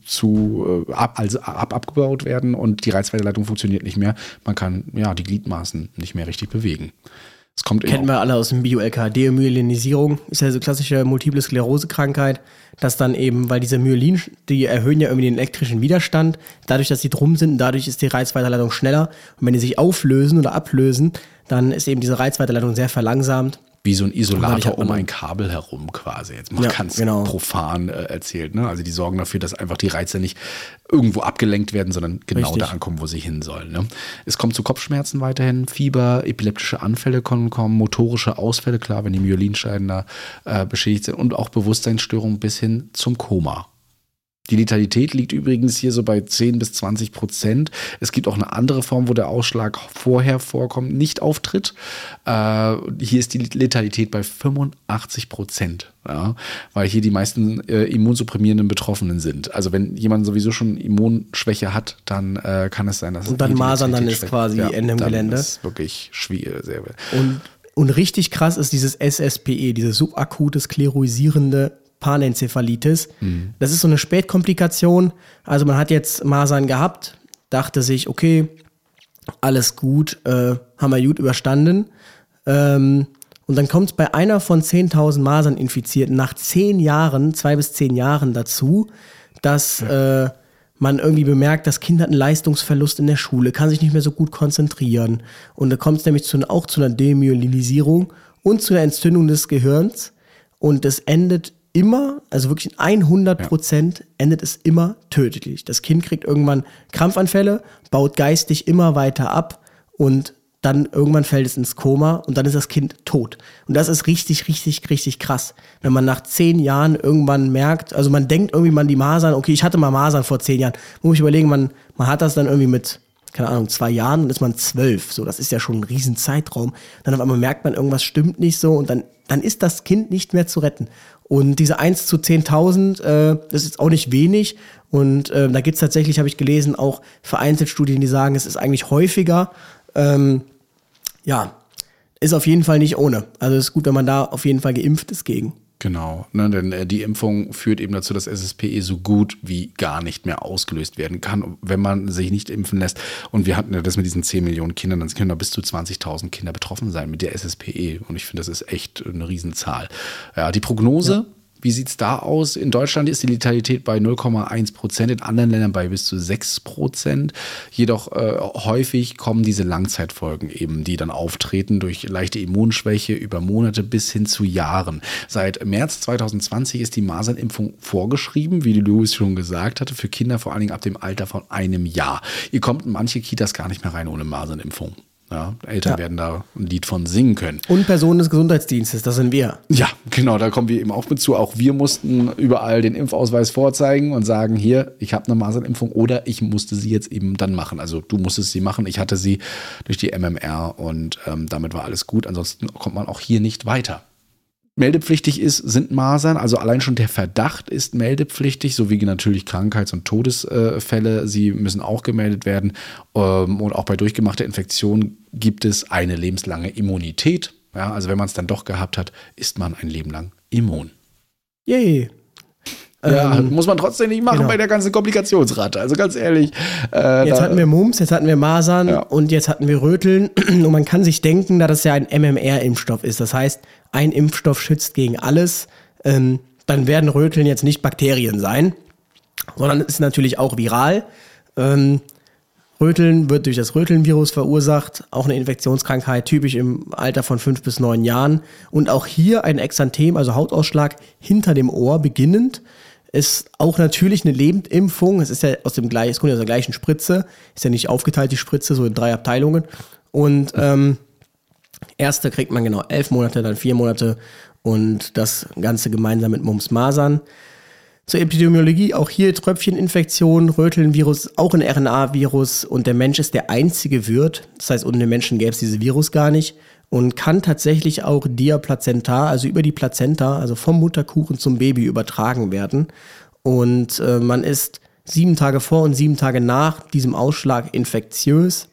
zu äh, ab, also ab, abgebaut werden und die Reizweiterleitung funktioniert nicht mehr. Man kann ja die Gliedmaßen nicht mehr richtig bewegen. Es kommt Kennen wir alle aus dem Bio-L K. Demyelinisierung ist ja so klassische Multiple Sklerose-Krankheit, dass dann eben, weil diese Myelin, die erhöhen ja irgendwie den elektrischen Widerstand, dadurch, dass sie drum sind, dadurch ist die Reizweiterleitung schneller. Und wenn die sich auflösen oder ablösen, dann ist eben diese Reizweiterleitung sehr verlangsamt. Wie so ein Isolator um ein Kabel herum quasi. Jetzt mal ja, ganz genau. profan äh, erzählt. Ne? Also die sorgen dafür, dass einfach die Reize nicht irgendwo abgelenkt werden, sondern genau Richtig. da ankommen, wo sie hin sollen. Ne? Es kommt zu Kopfschmerzen weiterhin, Fieber, epileptische Anfälle können kommen, motorische Ausfälle, klar, wenn die Myelinscheiden da äh, beschädigt sind und auch Bewusstseinsstörungen bis hin zum Koma. Die Letalität liegt übrigens hier so bei zehn bis zwanzig Prozent. Es gibt auch eine andere Form, wo der Ausschlag vorher vorkommt, nicht auftritt. Äh, hier ist die Letalität bei fünfundachtzig Prozent, ja, weil hier die meisten äh, immunsupprimierenden Betroffenen sind. Also wenn jemand sowieso schon Immunschwäche hat, dann äh, kann es sein, dass und dann Masern, dann ist quasi ja, Ende im Gelände. Das ist wirklich schwierig. Sehr und, und richtig krass ist dieses S S P E, dieses subakute sklerosierende Panenzephalitis. Mhm. Das ist so eine Spätkomplikation. Also man hat jetzt Masern gehabt, dachte sich, okay, alles gut, äh, haben wir gut überstanden. Ähm, und dann kommt es bei einer von zehntausend Masern-Infizierten nach zehn Jahren, zwei bis zehn Jahren dazu, dass ja. äh, man irgendwie bemerkt, das Kind hat einen Leistungsverlust in der Schule, kann sich nicht mehr so gut konzentrieren. Und da kommt es nämlich zu, auch zu einer Demyelinisierung und zu einer Entzündung des Gehirns. Und es endet immer, also wirklich in hundert Prozent ja. endet es immer tödlich. Das Kind kriegt irgendwann Krampfanfälle, baut geistig immer weiter ab und dann irgendwann fällt es ins Koma und dann ist das Kind tot. Und das ist richtig, richtig, richtig krass. Wenn man nach zehn Jahren irgendwann merkt, also man denkt irgendwie, man die Masern, okay, ich hatte mal Masern vor zehn Jahren, muss ich überlegen, man, man hat das dann irgendwie mit, keine Ahnung, zwei Jahren und ist man zwölf. So, das ist ja schon ein riesen Zeitraum. Dann auf einmal merkt man, irgendwas stimmt nicht so und dann, dann ist das Kind nicht mehr zu retten. Und diese eins zu zehntausend, äh, das ist auch nicht wenig. Und äh, da gibt's tatsächlich, habe ich gelesen, auch vereinzelt Studien, die sagen, es ist eigentlich häufiger. Ähm, ja, ist auf jeden Fall nicht ohne. Also es ist gut, wenn man da auf jeden Fall geimpft ist gegen. Genau, ne, denn äh, die Impfung führt eben dazu, dass S S P E so gut wie gar nicht mehr ausgelöst werden kann, wenn man sich nicht impfen lässt. Und wir hatten ja das mit diesen zehn Millionen Kindern, dann können da bis zu zwanzigtausend Kinder betroffen sein mit der S S P E. Und ich finde, das ist echt eine Riesenzahl. Ja, die Prognose, ja. Wie sieht es da aus? In Deutschland ist die Letalität bei null Komma eins Prozent, in anderen Ländern bei bis zu sechs Prozent. Jedoch äh, häufig kommen diese Langzeitfolgen eben, die dann auftreten durch leichte Immunschwäche über Monate bis hin zu Jahren. Seit März zwanzig zwanzig ist die Masernimpfung vorgeschrieben, wie die Louis schon gesagt hatte, für Kinder vor allen Dingen ab dem Alter von einem Jahr. Ihr kommt in manche Kitas gar nicht mehr rein ohne Masernimpfung. Ja, Eltern ja. werden da ein Lied von singen können. Und Personen des Gesundheitsdienstes, das sind wir. Ja, genau, da kommen wir eben auch mit zu. Auch wir mussten überall den Impfausweis vorzeigen und sagen, hier, ich habe eine Masernimpfung oder ich musste sie jetzt eben dann machen. Also du musstest sie machen, ich hatte sie durch die M M R und ähm, damit war alles gut. Ansonsten kommt man auch hier nicht weiter. Meldepflichtig ist, sind Masern, also allein schon der Verdacht ist meldepflichtig, sowie natürlich Krankheits- und Todesfälle, sie müssen auch gemeldet werden. Und auch bei durchgemachter Infektion gibt es eine lebenslange Immunität. Ja, also wenn man es dann doch gehabt hat, ist man ein Leben lang immun. Yay! Ja, ähm, muss man trotzdem nicht machen genau. Bei der ganzen Komplikationsrate. Also ganz ehrlich. Äh, jetzt hatten wir Mumps, jetzt hatten wir Masern ja. und jetzt hatten wir Röteln. Und man kann sich denken, da das ja ein M M R-Impfstoff ist. Das heißt, ein Impfstoff schützt gegen alles. Ähm, dann werden Röteln jetzt nicht Bakterien sein, sondern es ist natürlich auch viral. Ähm, Röteln wird durch das Rötelnvirus verursacht. Auch eine Infektionskrankheit, typisch im Alter von fünf bis neun Jahren. Und auch hier ein Exanthem, also Hautausschlag hinter dem Ohr beginnend. Ist auch natürlich eine Lebendimpfung. Es ist ja aus dem gleichen, es kommt ja aus der gleichen Spritze. Ist ja nicht aufgeteilt, die Spritze, so in drei Abteilungen. Und ähm, erste kriegt man genau elf Monate, dann vier Monate und das Ganze gemeinsam mit Mumps, Masern. Zur Epidemiologie, auch hier Tröpfcheninfektion, Rötelnvirus, auch ein R N A-Virus und der Mensch ist der einzige Wirt. Das heißt, ohne den Menschen gäbe es diese Virus gar nicht. Und kann tatsächlich auch diaplazentar, also über die Plazenta, also vom Mutterkuchen zum Baby übertragen werden. Und äh, man ist sieben Tage vor und sieben Tage nach diesem Ausschlag infektiös.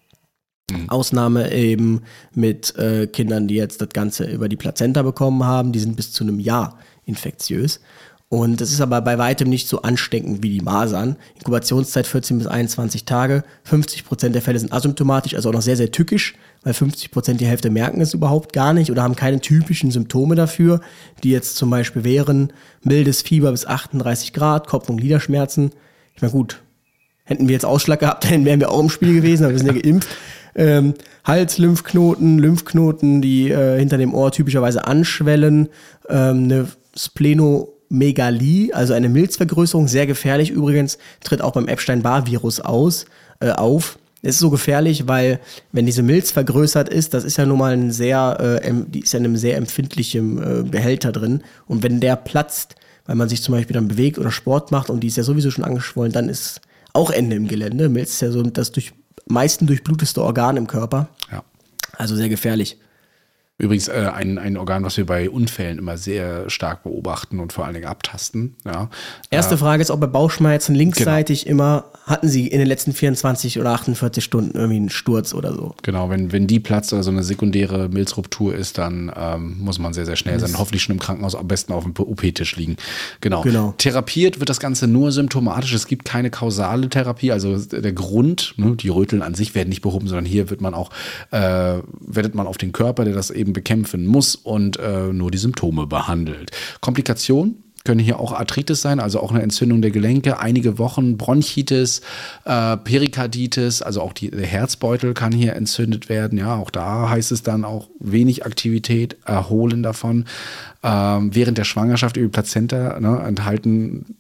Mhm. Ausnahme eben mit äh, Kindern, die jetzt das Ganze über die Plazenta bekommen haben. Die sind bis zu einem Jahr infektiös. Und das ist aber bei weitem nicht so ansteckend wie die Masern. Inkubationszeit vierzehn bis einundzwanzig Tage. fünfzig Prozent der Fälle sind asymptomatisch, also auch noch sehr, sehr tückisch, weil fünfzig Prozent die Hälfte merken es überhaupt gar nicht oder haben keine typischen Symptome dafür, die jetzt zum Beispiel wären mildes Fieber bis achtunddreißig Grad, Kopf- und Gliederschmerzen. Ich meine, gut, hätten wir jetzt Ausschlag gehabt, dann wären wir auch im Spiel gewesen, aber wir sind ja geimpft. Ähm, Hals-Lymphknoten, Lymphknoten, die äh, hinter dem Ohr typischerweise anschwellen, ähm, eine Spleno Megalie, also eine Milzvergrößerung, sehr gefährlich übrigens, tritt auch beim Epstein-Barr-Virus aus, äh, auf. Es ist so gefährlich, weil wenn diese Milz vergrößert ist, das ist ja nun mal ein sehr, äh, die ist ja in einem sehr empfindlichen äh, Behälter drin und wenn der platzt, weil man sich zum Beispiel dann bewegt oder Sport macht und die ist ja sowieso schon angeschwollen, dann ist auch Ende im Gelände. Milz ist ja so das durch, meisten durchbluteste Organ im Körper. Ja. Also sehr gefährlich. Übrigens äh, ein, ein Organ, was wir bei Unfällen immer sehr stark beobachten und vor allen Dingen abtasten. Ja. Erste äh, Frage ist, ob bei Bauchschmerzen linksseitig genau. immer, hatten Sie in den letzten vierundzwanzig oder achtundvierzig Stunden irgendwie einen Sturz oder so? Genau, wenn, wenn die platzt oder so eine sekundäre Milzruptur ist, dann ähm, muss man sehr, sehr schnell sein. Hoffentlich schon im Krankenhaus, am besten auf dem O P-Tisch liegen. Genau. genau. Therapiert wird das Ganze nur symptomatisch. Es gibt keine kausale Therapie. Also der Grund, ne, die Röteln an sich werden nicht behoben, sondern hier wird man auch, äh, wendet man auf den Körper, der das eben bekämpfen muss und äh, nur die Symptome behandelt. Komplikationen können hier auch Arthritis sein, also auch eine Entzündung der Gelenke, einige Wochen Bronchitis, äh, Perikarditis, also auch die, der Herzbeutel kann hier entzündet werden. Ja, auch da heißt es dann auch wenig Aktivität, erholen davon. Ähm, während der Schwangerschaft über die Plazenta ne, enthalten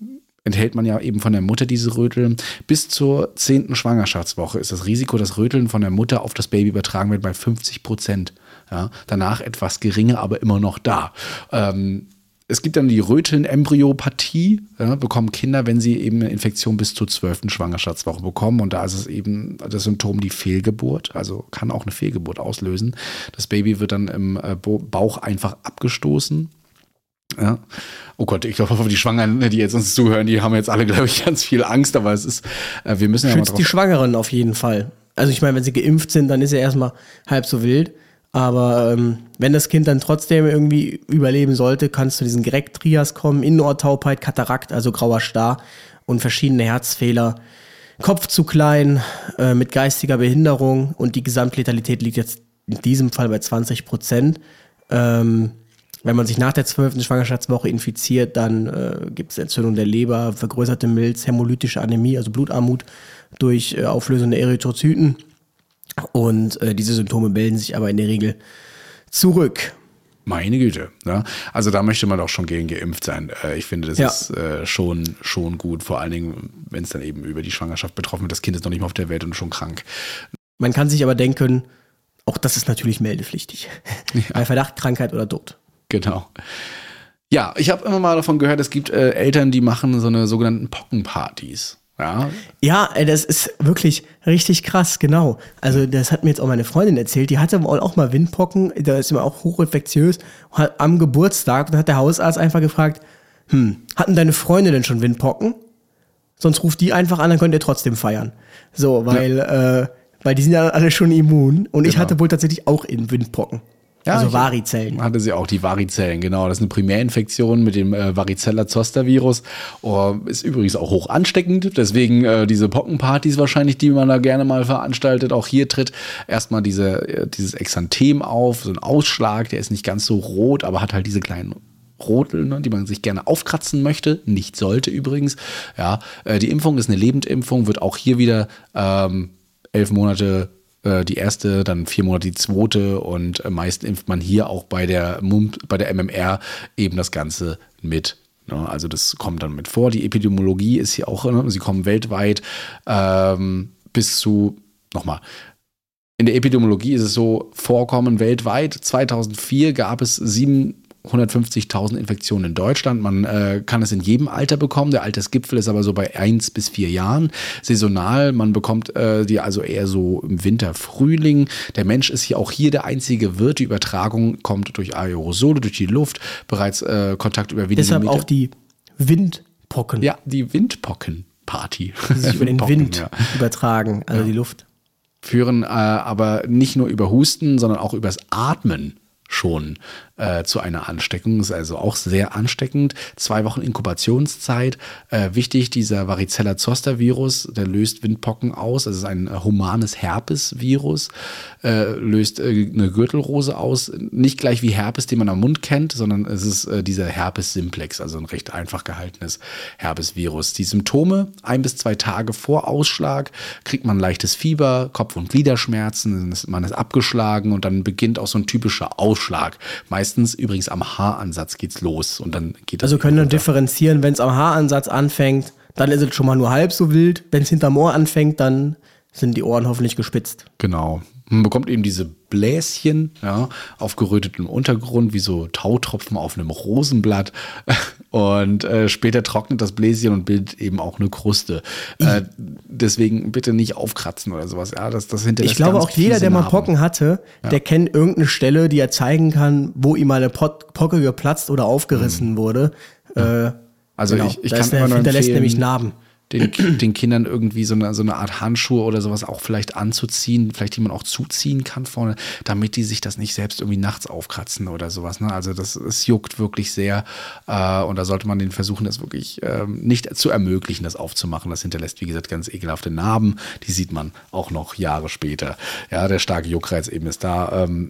enthält man ja eben von der Mutter diese Röteln. Bis zur zehnten Schwangerschaftswoche ist das Risiko, dass Röteln von der Mutter auf das Baby übertragen wird, bei fünfzig Prozent. Ja, danach etwas geringer, aber immer noch da. Ähm, es gibt dann die Röteln-Embryopathie, ja, bekommen Kinder, wenn sie eben eine Infektion bis zur zwölften Schwangerschaftswoche bekommen. Und da ist es eben das Symptom die Fehlgeburt, also kann auch eine Fehlgeburt auslösen. Das Baby wird dann im Bauch einfach abgestoßen. Ja. Oh Gott, ich hoffe, die Schwangeren, die jetzt uns zuhören, die haben jetzt alle, glaube ich, ganz viel Angst, aber es ist, wir müssen ja mal drauf. Schützt die Schwangeren auf jeden Fall. Also ich meine, wenn sie geimpft sind, dann ist ja erstmal halb so wild. Aber ähm, wenn das Kind dann trotzdem irgendwie überleben sollte, kann es zu diesen Gereck-Trias kommen, Innenohrtaubheit, Katarakt, also grauer Star und verschiedene Herzfehler. Kopf zu klein, äh, mit geistiger Behinderung und die Gesamtletalität liegt jetzt in diesem Fall bei zwanzig Prozent. Ähm, Wenn man sich nach der zwölften Schwangerschaftswoche infiziert, dann äh, gibt es Entzündung der Leber, vergrößerte Milz, hämolytische Anämie, also Blutarmut durch äh, Auflösung der Erythrozyten. Und äh, diese Symptome melden sich aber in der Regel zurück. Meine Güte. Ja. Also da möchte man doch schon gegen geimpft sein. Äh, ich finde, das ja. ist äh, schon, schon gut, vor allen Dingen, wenn es dann eben über die Schwangerschaft betroffen wird. Das Kind ist noch nicht mal auf der Welt und schon krank. Man kann sich aber denken, auch das ist natürlich meldepflichtig. Ja. Bei Verdacht, Krankheit oder Tod. Genau. Ja, ich habe immer mal davon gehört, es gibt äh, Eltern, die machen so eine sogenannten Pockenpartys. Ja. Ja, das ist wirklich richtig krass, genau. Also das hat mir jetzt auch meine Freundin erzählt, die hatte auch mal Windpocken, da ist immer auch hochinfektiös, am Geburtstag, und dann hat der Hausarzt einfach gefragt, hm, hatten deine Freunde denn schon Windpocken? Sonst ruft die einfach an, dann könnt ihr trotzdem feiern. So, weil, ja. äh, weil die sind ja alle schon immun und genau. Ich hatte wohl tatsächlich auch in Windpocken. Ja, also Varizellen. Hatte sie auch, die Varizellen, genau. Das ist eine Primärinfektion mit dem äh, Varicella-Zoster-Virus. Oh, ist übrigens auch hoch ansteckend. Deswegen äh, diese Pockenpartys wahrscheinlich, die man da gerne mal veranstaltet. Auch hier tritt erstmal diese, äh, dieses Exanthem auf, so ein Ausschlag. Der ist nicht ganz so rot, aber hat halt diese kleinen Roteln, ne, die man sich gerne aufkratzen möchte. Nicht sollte übrigens. Ja, äh, die Impfung ist eine Lebendimpfung, wird auch hier wieder ähm, elf Monate die erste, dann vier Monate die zweite und meist impft man hier auch bei der bei der M M R eben das Ganze mit. Also das kommt dann mit vor. Die Epidemiologie ist hier auch, sie kommen weltweit ähm, bis zu, nochmal, in der Epidemiologie ist es so, Vorkommen weltweit. zweitausendvier gab es siebenhundertfünfzigtausend Infektionen in Deutschland. Man äh, kann es in jedem Alter bekommen. Der Altersgipfel ist aber so bei eins bis vier Jahren. Saisonal, man bekommt äh, die also eher so im Winter, Frühling. Der Mensch ist hier auch hier der einzige Wirt. Die Übertragung kommt durch Aerosole, durch die Luft. Bereits äh, Kontakt über wenige Deshalb Meter. auch die Windpocken. Ja, die Windpocken-Party. Die sich über den Pocken, Wind ja. übertragen, also ja. die Luft. Führen äh, aber nicht nur über Husten, sondern auch übers Atmen schon äh, zu einer Ansteckung. Ist also auch sehr ansteckend. Zwei Wochen Inkubationszeit. Äh, wichtig, dieser Varicella-Zoster-Virus, der löst Windpocken aus. Das ist ein äh, humanes Herpes-Virus. Äh, löst äh, eine Gürtelrose aus. Nicht gleich wie Herpes, den man am Mund kennt, sondern es ist äh, dieser Herpes simplex, also ein recht einfach gehaltenes Herpes-Virus. Die Symptome, ein bis zwei Tage vor Ausschlag, kriegt man leichtes Fieber, Kopf- und Gliederschmerzen, man ist abgeschlagen und dann beginnt auch so ein typischer Ausschlag. Meistens übrigens am Haaransatz geht's los und dann geht das. Also können wir differenzieren, wenn es am Haaransatz anfängt, dann ist es schon mal nur halb so wild. Wenn es hinterm Ohr anfängt, dann sind die Ohren hoffentlich gespitzt. Genau. Man bekommt eben diese Bläschen, ja, auf gerötetem Untergrund, wie so Tautropfen auf einem Rosenblatt. Und äh, später trocknet das Bläschen und bildet eben auch eine Kruste. Äh, deswegen bitte nicht aufkratzen oder sowas. Ja, das, das hinterlässt Ich glaube ganz auch jeder, der mal Narben. Pocken hatte, Ja. der kennt irgendeine Stelle, die er zeigen kann, wo ihm mal eine Pot- Pocke geplatzt oder aufgerissen Mhm. wurde. Äh, Also genau. ich, ich da kann ist der, immer nur hinterlässt empfehlen, nämlich Narben. Den, den Kindern irgendwie so eine, so eine Art Handschuhe oder sowas auch vielleicht anzuziehen, vielleicht die man auch zuziehen kann vorne, damit die sich das nicht selbst irgendwie nachts aufkratzen oder sowas. Ne? Also das, es juckt wirklich sehr äh, und da sollte man den versuchen, das wirklich ähm, nicht zu ermöglichen, das aufzumachen. Das hinterlässt, wie gesagt, ganz ekelhafte Narben. Die sieht man auch noch Jahre später. Ja, der starke Juckreiz eben ist da. Ähm,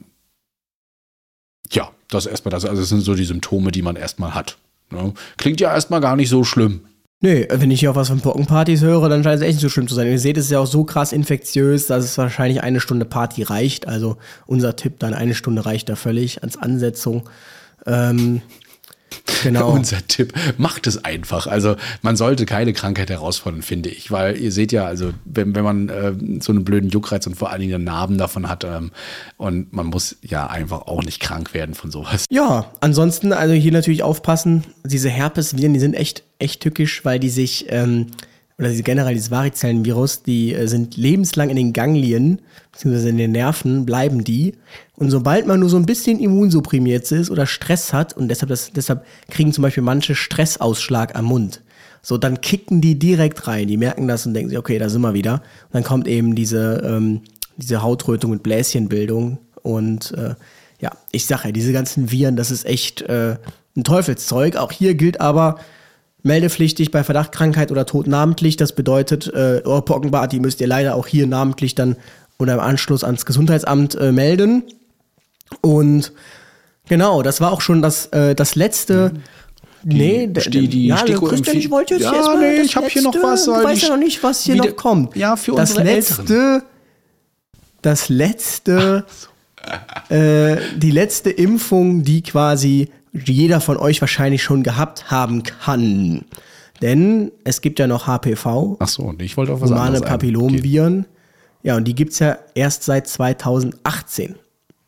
ja, das erstmal das. Also das sind so die Symptome, die man erstmal hat. Ne? Klingt ja erstmal gar nicht so schlimm. Nee, wenn ich hier auch was von Pockenpartys höre, dann scheint es echt nicht so schlimm zu sein. Ihr seht, es ist ja auch so krass infektiös, dass es wahrscheinlich eine Stunde Party reicht. Also unser Tipp, dann eine Stunde reicht da völlig als Ansetzung. Ähm, Genau. Unser Tipp, macht es einfach. Also man sollte keine Krankheit herausfordern, finde ich, weil ihr seht ja, also wenn, wenn man äh, so einen blöden Juckreiz und vor allen Dingen Narben davon hat ähm, und man muss ja einfach auch nicht krank werden von sowas. Ja, ansonsten also hier natürlich aufpassen, diese Herpesviren, die sind echt, echt tückisch, weil die sich, ähm, oder diese, generell dieses Varizellenvirus, die äh, sind lebenslang in den Ganglien, beziehungsweise in den Nerven bleiben die. Und sobald man nur so ein bisschen immunsupprimiert ist oder Stress hat, und deshalb, das, deshalb kriegen zum Beispiel manche Stressausschlag am Mund. So, dann kicken die direkt rein. Die merken das und denken sich, okay, da sind wir wieder. Und dann kommt eben diese, ähm, diese Hautrötung und Bläschenbildung. Und äh, ja, ich sag ja, diese ganzen Viren, das ist echt äh, ein Teufelszeug. Auch hier gilt aber, meldepflichtig bei Verdacht, Krankheit oder Tod namentlich. Das bedeutet, äh, eure Pockenbart, die müsst ihr leider auch hier namentlich dann oder im Anschluss ans Gesundheitsamt äh, melden. Und genau, das war auch schon das, äh, das letzte. Die, nee, die, die ja, Stiko Christian, ich wollte jetzt ja, erst mal nee, das ich habe hier noch letzte, was. Du weißt ja noch nicht, was hier wieder, noch kommt. Ja, für das unsere letzte, Älteren. Das letzte, äh, die letzte Impfung, die quasi jeder von euch wahrscheinlich schon gehabt haben kann. Denn es gibt ja noch H P V. Ach so, und ich wollte auf was humane anderes Papillomviren. Ja, und die gibt's ja erst seit zweitausendachtzehn.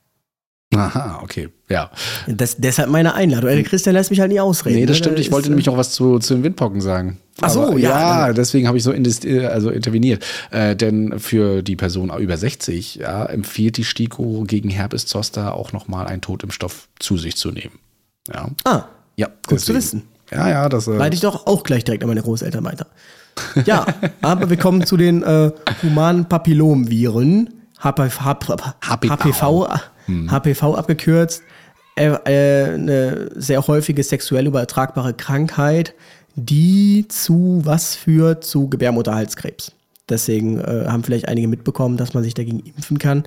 Aha, okay, ja. Das, deshalb meine Einladung. Der Christian lässt mich halt nicht ausreden. Nee, das ne? stimmt. Ich ist, wollte nämlich noch was zu, zu den Windpocken sagen. Ach so, Aber, ja. Ja, deswegen habe ich so indis- also interveniert. Äh, denn für die Person über sechzig ja, empfiehlt die STIKO gegen Herpes Zoster auch nochmal einen Totimpfstoff zu sich zu nehmen. Ja, Ah, ja gut zu wissen. Ja, ja, das. Äh, Leite ich doch auch gleich direkt an meine Großeltern weiter. Ja, aber wir kommen zu den äh, humanen Papillomviren. H P V, H P V, H P V abgekürzt. Äh, äh, eine sehr häufige sexuell übertragbare Krankheit, die zu was führt? Zu Gebärmutterhalskrebs. Deswegen äh, haben vielleicht einige mitbekommen, dass man sich dagegen impfen kann.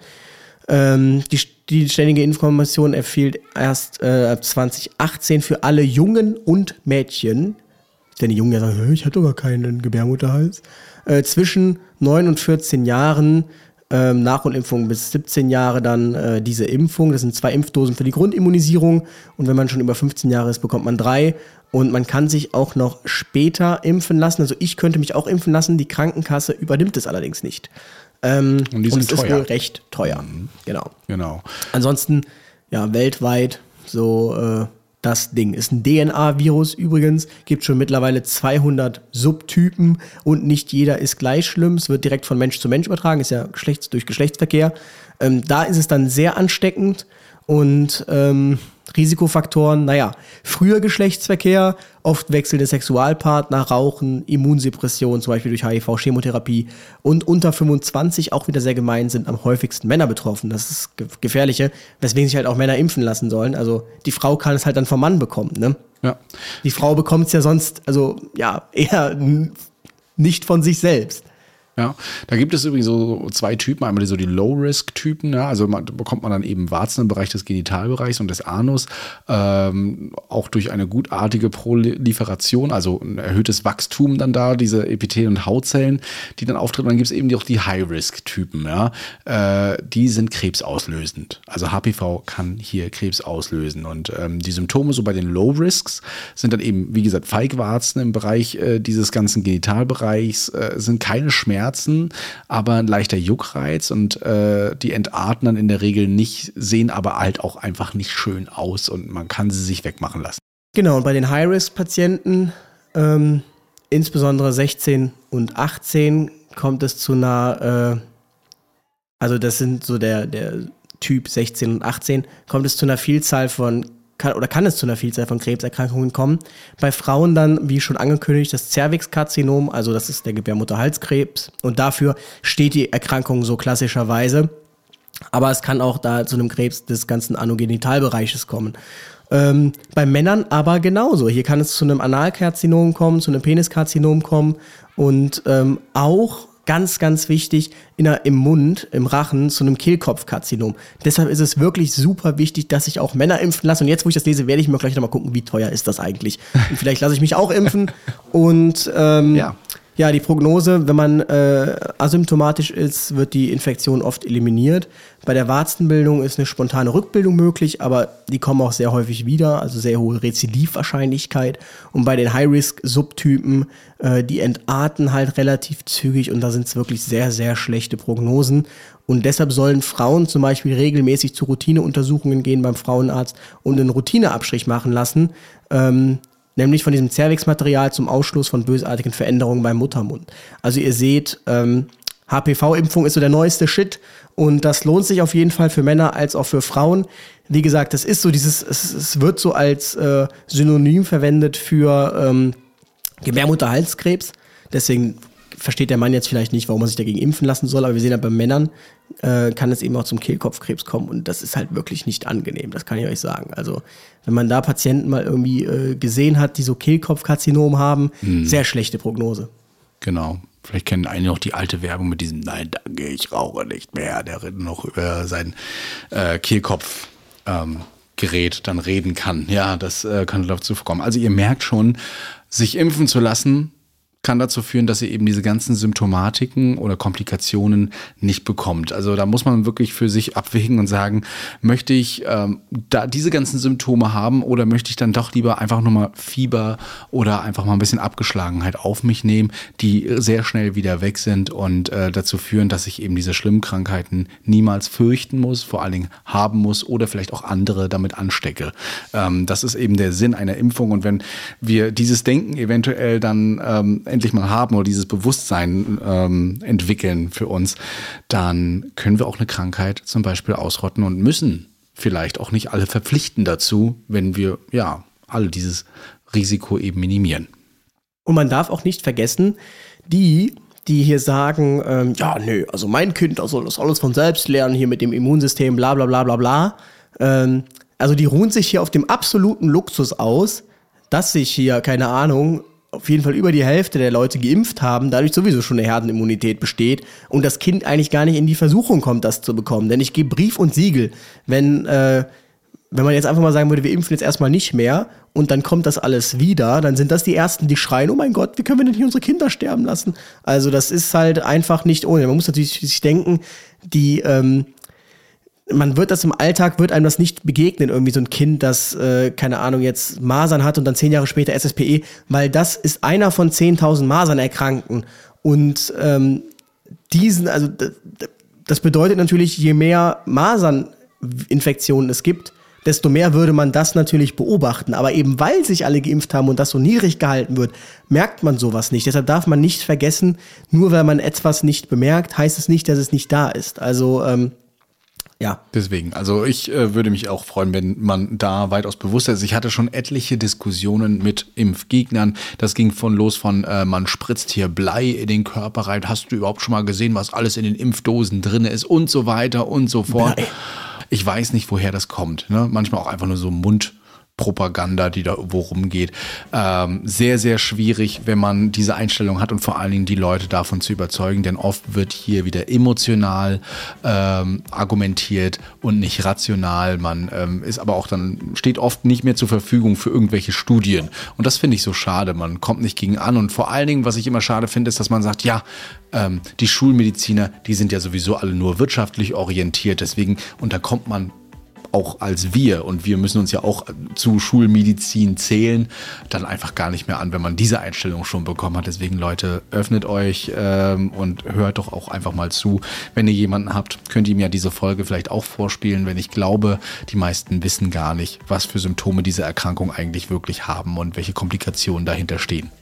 Ähm, die, die Ständige Impfkommission empfiehlt erst äh, zwanzig achtzehn für alle Jungen und Mädchen, wenn die Jungen ja sagen, ich hatte doch gar keinen Gebärmutterhals, äh, zwischen neun und vierzehn Jahren, ähm, Nachholimpfung bis siebzehn Jahre dann äh, diese Impfung. Das sind zwei Impfdosen für die Grundimmunisierung und wenn man schon über fünfzehn Jahre ist, bekommt man drei. Und man kann sich auch noch später impfen lassen. Also ich könnte mich auch impfen lassen, die Krankenkasse übernimmt es allerdings nicht. Ähm, und die und sind es teuer. ist wohl recht teuer. Mhm. Genau. Genau. Ansonsten, ja, weltweit so äh, das Ding. Ist ein D N A-Virus übrigens, gibt schon mittlerweile zweihundert Subtypen und nicht jeder ist gleich schlimm. Es wird direkt von Mensch zu Mensch übertragen, ist ja Geschlechts- durch Geschlechtsverkehr. Ähm, da ist es dann sehr ansteckend und ähm, Risikofaktoren, naja, früher Geschlechtsverkehr, oft wechselnde Sexualpartner, Rauchen, Immunsuppression, zum Beispiel durch H I V, Chemotherapie und unter fünfundzwanzig, auch wieder sehr gemein, sind am häufigsten Männer betroffen. Das ist ge- gefährliche, weswegen sich halt auch Männer impfen lassen sollen. Also die Frau kann es halt dann vom Mann bekommen, ne? Ja. Die Frau bekommt es ja sonst, also ja, eher n- nicht von sich selbst. Ja, da gibt es übrigens so zwei Typen, einmal so die Low-Risk-Typen, ja, also man, da bekommt man dann eben Warzen im Bereich des Genitalbereichs und des Anus, ähm, auch durch eine gutartige Proliferation, also ein erhöhtes Wachstum dann da, diese Epithel- und Hautzellen, die dann auftreten. Dann gibt es eben auch die High-Risk-Typen, ja, äh, die sind krebsauslösend. Also H P V kann hier Krebs auslösen und ähm, die Symptome so bei den Low-Risks sind dann eben, wie gesagt, Feigwarzen im Bereich äh, dieses ganzen Genitalbereichs, äh, sind keine Schmerzen, aber ein leichter Juckreiz und äh, die entarten dann in der Regel nicht, sehen aber halt auch einfach nicht schön aus und man kann sie sich wegmachen lassen. Genau, und bei den High-Risk-Patienten, ähm, insbesondere sechzehn und achtzehn, kommt es zu einer, äh, also das sind so der, der Typ sechzehn und achtzehn, kommt es zu einer Vielzahl von Kann, oder kann es zu einer Vielzahl von Krebserkrankungen kommen. Bei Frauen dann, wie schon angekündigt, das Zervixkarzinom, also das ist der Gebärmutterhalskrebs. Und dafür steht die Erkrankung so klassischerweise. Aber es kann auch da zu einem Krebs des ganzen Anogenitalbereiches kommen. Ähm, bei Männern aber genauso. Hier kann es zu einem Analkarzinom kommen, zu einem Peniskarzinom kommen und ähm, auch ganz, ganz wichtig, in der, im Mund, im Rachen, zu einem Kehlkopfkarzinom. Deshalb ist es wirklich super wichtig, dass sich auch Männer impfen lassen. Und jetzt, wo ich das lese, werde ich mir gleich nochmal gucken, wie teuer ist das eigentlich. Und vielleicht lasse ich mich auch impfen. Und ähm, Ja. Ja, die Prognose, wenn man äh, asymptomatisch ist, wird die Infektion oft eliminiert. Bei der Warzenbildung ist eine spontane Rückbildung möglich, aber die kommen auch sehr häufig wieder, also sehr hohe Rezidivwahrscheinlichkeit. Und bei den High-Risk-Subtypen, äh, die entarten halt relativ zügig und da sind es wirklich sehr, sehr schlechte Prognosen. Und deshalb sollen Frauen zum Beispiel regelmäßig zu Routineuntersuchungen gehen beim Frauenarzt und einen Routineabstrich machen lassen, ähm, nämlich von diesem Cervix-Material zum Ausschluss von bösartigen Veränderungen beim Muttermund. Also ihr seht, ähm, H P V-Impfung ist so der neueste Shit und das lohnt sich auf jeden Fall für Männer als auch für Frauen. Wie gesagt, das ist so dieses, es, es wird so als äh, Synonym verwendet für ähm, Gebärmutterhalskrebs. Deswegen versteht der Mann jetzt vielleicht nicht, warum er sich dagegen impfen lassen soll, aber wir sehen ja bei Männern äh, kann es eben auch zum Kehlkopfkrebs kommen und das ist halt wirklich nicht angenehm, das kann ich euch sagen. Also wenn man da Patienten mal irgendwie äh, gesehen hat, die so Kehlkopfkarzinom haben, hm. sehr schlechte Prognose. Genau. Vielleicht kennen einige noch die alte Werbung mit diesem Nein, danke, ich rauche nicht mehr, der noch über sein äh, Kehlkopf ähm, Gerät dann reden kann. Ja, das äh, kann dazu vorkommen. Also ihr merkt schon, sich impfen zu lassen, kann dazu führen, dass ihr eben diese ganzen Symptomatiken oder Komplikationen nicht bekommt. Also da muss man wirklich für sich abwägen und sagen, möchte ich ähm, da diese ganzen Symptome haben oder möchte ich dann doch lieber einfach nur mal Fieber oder einfach mal ein bisschen Abgeschlagenheit auf mich nehmen, die sehr schnell wieder weg sind und äh, dazu führen, dass ich eben diese schlimmen Krankheiten niemals fürchten muss, vor allen Dingen haben muss oder vielleicht auch andere damit anstecke. Ähm, das ist eben der Sinn einer Impfung und wenn wir dieses Denken eventuell dann ähm, endlich mal haben oder dieses Bewusstsein ähm, entwickeln für uns, dann können wir auch eine Krankheit zum Beispiel ausrotten und müssen vielleicht auch nicht alle verpflichten dazu, wenn wir ja alle dieses Risiko eben minimieren. Und man darf auch nicht vergessen, die, die hier sagen, ähm, ja, nö, also mein Kind, das soll das alles von selbst lernen, hier mit dem Immunsystem, bla bla bla bla bla. Ähm, also die ruhen sich hier auf dem absoluten Luxus aus, dass sich hier, keine Ahnung, auf jeden Fall über die Hälfte der Leute geimpft haben, dadurch sowieso schon eine Herdenimmunität besteht und das Kind eigentlich gar nicht in die Versuchung kommt, das zu bekommen. Denn ich gebe Brief und Siegel, wenn, äh, wenn man jetzt einfach mal sagen würde, wir impfen jetzt erstmal nicht mehr und dann kommt das alles wieder, dann sind das die Ersten, die schreien, oh mein Gott, wie können wir denn hier unsere Kinder sterben lassen? Also das ist halt einfach nicht ohne. Man muss natürlich sich denken, die ähm, man wird das im Alltag, wird einem das nicht begegnen, irgendwie so ein Kind, das, äh, keine Ahnung, jetzt Masern hat und dann zehn Jahre später S S P E, weil das ist einer von zehntausend Masernerkrankten. Und ähm, diesen, also das bedeutet natürlich, je mehr Maserninfektionen es gibt, desto mehr würde man das natürlich beobachten. Aber eben weil sich alle geimpft haben und das so niedrig gehalten wird, merkt man sowas nicht. Deshalb darf man nicht vergessen, nur weil man etwas nicht bemerkt, heißt es nicht, dass es nicht da ist. Also, ähm, ja. Deswegen, also ich äh, würde mich auch freuen, wenn man da weitaus bewusster ist. Ich hatte schon etliche Diskussionen mit Impfgegnern. Das ging von los von, äh, man spritzt hier Blei in den Körper rein. Hast du überhaupt schon mal gesehen, was alles in den Impfdosen drin ist und so weiter und so fort. Blei. Ich weiß nicht, woher das kommt. Ne? Manchmal auch einfach nur so Mund. Propaganda, die da wo rumgeht. Ähm, sehr, sehr schwierig, wenn man diese Einstellung hat und vor allen Dingen die Leute davon zu überzeugen, denn oft wird hier wieder emotional ähm, argumentiert und nicht rational. Man ähm, ist aber auch dann, steht oft nicht mehr zur Verfügung für irgendwelche Studien. Und das finde ich so schade. Man kommt nicht gegen an und vor allen Dingen, was ich immer schade finde, ist, dass man sagt, ja, ähm, die Schulmediziner, die sind ja sowieso alle nur wirtschaftlich orientiert. Deswegen, und da kommt man auch als wir, und wir müssen uns ja auch zu Schulmedizin zählen, dann einfach gar nicht mehr an, wenn man diese Einstellung schon bekommen hat. Deswegen, Leute, öffnet euch ähm, und hört doch auch einfach mal zu. Wenn ihr jemanden habt, könnt ihr mir diese Folge vielleicht auch vorspielen, wenn ich glaube, die meisten wissen gar nicht, was für Symptome diese Erkrankung eigentlich wirklich haben und welche Komplikationen dahinter stehen.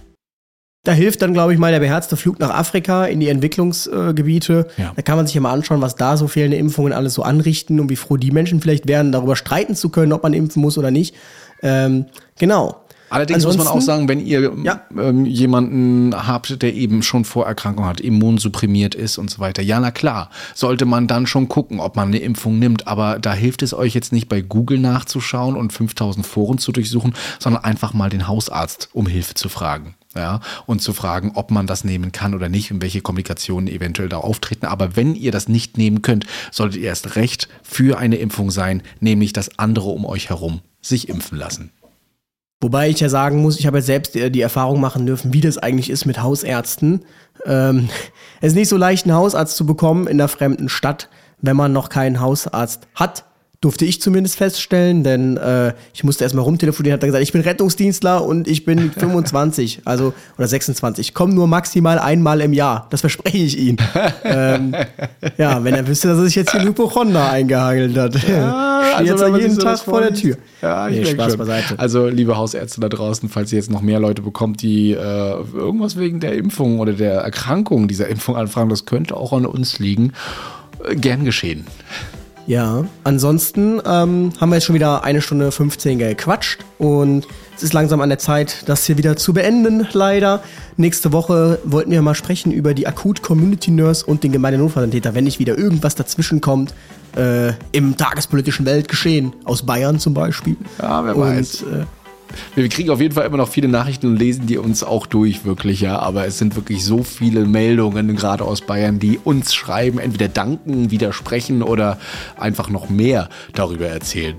Da hilft dann, glaube ich, mal der beherzte Flug nach Afrika in die Entwicklungsgebiete. Ja. Da kann man sich ja mal anschauen, was da so fehlende Impfungen alles so anrichten und wie froh die Menschen vielleicht wären, darüber streiten zu können, ob man impfen muss oder nicht. Ähm, genau. Allerdings Ansonsten, muss man auch sagen, wenn ihr ja. ähm, jemanden habt, der eben schon Vorerkrankung hat, immunsupprimiert ist und so weiter, ja, na klar, sollte man dann schon gucken, ob man eine Impfung nimmt. Aber da hilft es euch jetzt nicht bei Google nachzuschauen und fünftausend Foren zu durchsuchen, sondern einfach mal den Hausarzt um Hilfe zu fragen. Ja, und zu fragen, ob man das nehmen kann oder nicht und welche Komplikationen eventuell da auftreten. Aber wenn ihr das nicht nehmen könnt, solltet ihr erst recht für eine Impfung sein, nämlich dass andere um euch herum sich impfen lassen. Wobei ich ja sagen muss, ich habe jetzt selbst die Erfahrung machen dürfen, wie das eigentlich ist mit Hausärzten. Ähm, es ist nicht so leicht, einen Hausarzt zu bekommen in einer fremden Stadt, wenn man noch keinen Hausarzt hat. Durfte ich zumindest feststellen, denn äh, ich musste erstmal rumtelefonieren, hat er gesagt, ich bin Rettungsdienstler und ich bin fünfundzwanzig, also oder sechsundzwanzig. Ich komme nur maximal einmal im Jahr, das verspreche ich Ihnen. ähm, ja, wenn er wüsste, dass er sich jetzt hier in Hypochonder eingehagelt hat. Ja, Steht also jetzt wenn man jeden sich so Tag das vor der Tür. Ja, ich nee, denke Spaß schon. beiseite. Also liebe Hausärzte da draußen, falls ihr jetzt noch mehr Leute bekommt, die äh, irgendwas wegen der Impfung oder der Erkrankung dieser Impfung anfragen, das könnte auch an uns liegen. Äh, gern geschehen. Ja, ansonsten ähm, haben wir jetzt schon wieder eine Stunde fünfzehn gequatscht und es ist langsam an der Zeit, das hier wieder zu beenden, leider. Nächste Woche wollten wir mal sprechen über die Akut-Community-Nurse und den Gemeindenotfallsanitäter, wenn nicht wieder irgendwas dazwischen kommt, äh, im tagespolitischen Weltgeschehen, aus Bayern zum Beispiel. Ja, wer und, weiß. Äh, Wir kriegen auf jeden Fall immer noch viele Nachrichten und lesen die uns auch durch, wirklich, ja. Aber es sind wirklich so viele Meldungen, gerade aus Bayern, die uns schreiben, entweder danken, widersprechen oder einfach noch mehr darüber erzählen.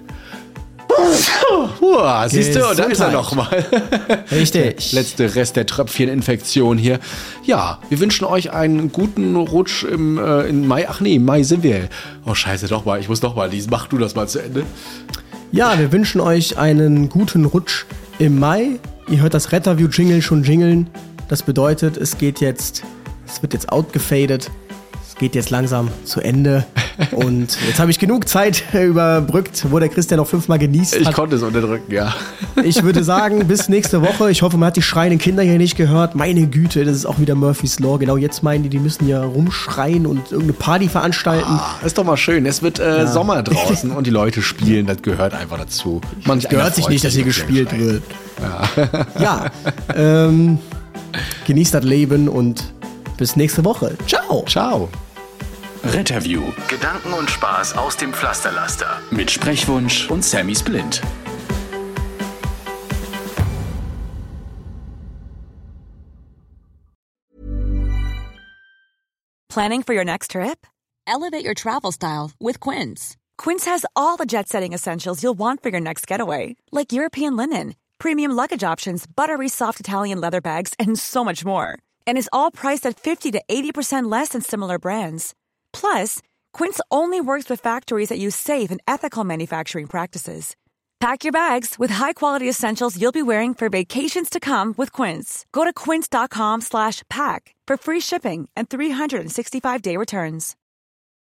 Uah, siehst du, und da ist er nochmal. Richtig. Letzte Rest der Tröpfcheninfektion hier. Ja, wir wünschen euch einen guten Rutsch im, äh, im Mai. Ach nee, im Mai sind wir. Oh scheiße, doch mal, ich muss doch mal lesen. Mach du das mal zu Ende. Ja, wir wünschen euch einen guten Rutsch im Mai. Ihr hört das Retterview-Jingle schon jingeln. Das bedeutet, es geht jetzt, es wird jetzt outgefadet. Es geht jetzt langsam zu Ende. Und jetzt habe ich genug Zeit überbrückt, wo der Christian noch fünfmal genießt Ich hat. konnte es unterdrücken, ja. Ich würde sagen, bis nächste Woche. Ich hoffe, man hat die schreienden Kinder hier nicht gehört. Meine Güte, das ist auch wieder Murphy's Law. Genau jetzt meinen die, die müssen ja rumschreien und irgendeine Party veranstalten. Ah, ist doch mal schön. Es wird äh, Ja. Sommer draußen und die Leute spielen. Das gehört einfach dazu. Man Gehört sich nicht, dass hier gespielt wird. Ja, ja ähm, genießt das Leben und bis nächste Woche. Ciao. Ciao. Retterview. Gedanken und Spaß aus dem Pflasterlaster. Mit Sprechwunsch und Sammy Splint. Planning for your next trip? Elevate your travel style with Quince. Quince has all the jet-setting essentials you'll want for your next getaway, like European linen, premium luggage options, buttery soft Italian leather bags, and so much more. And is all priced at fifty to eighty percent less than similar brands. Plus, Quince only works with factories that use safe and ethical manufacturing practices. Pack your bags with high-quality essentials you'll be wearing for vacations to come with Quince. Go to quince.com slash pack for free shipping and three sixty-five day returns.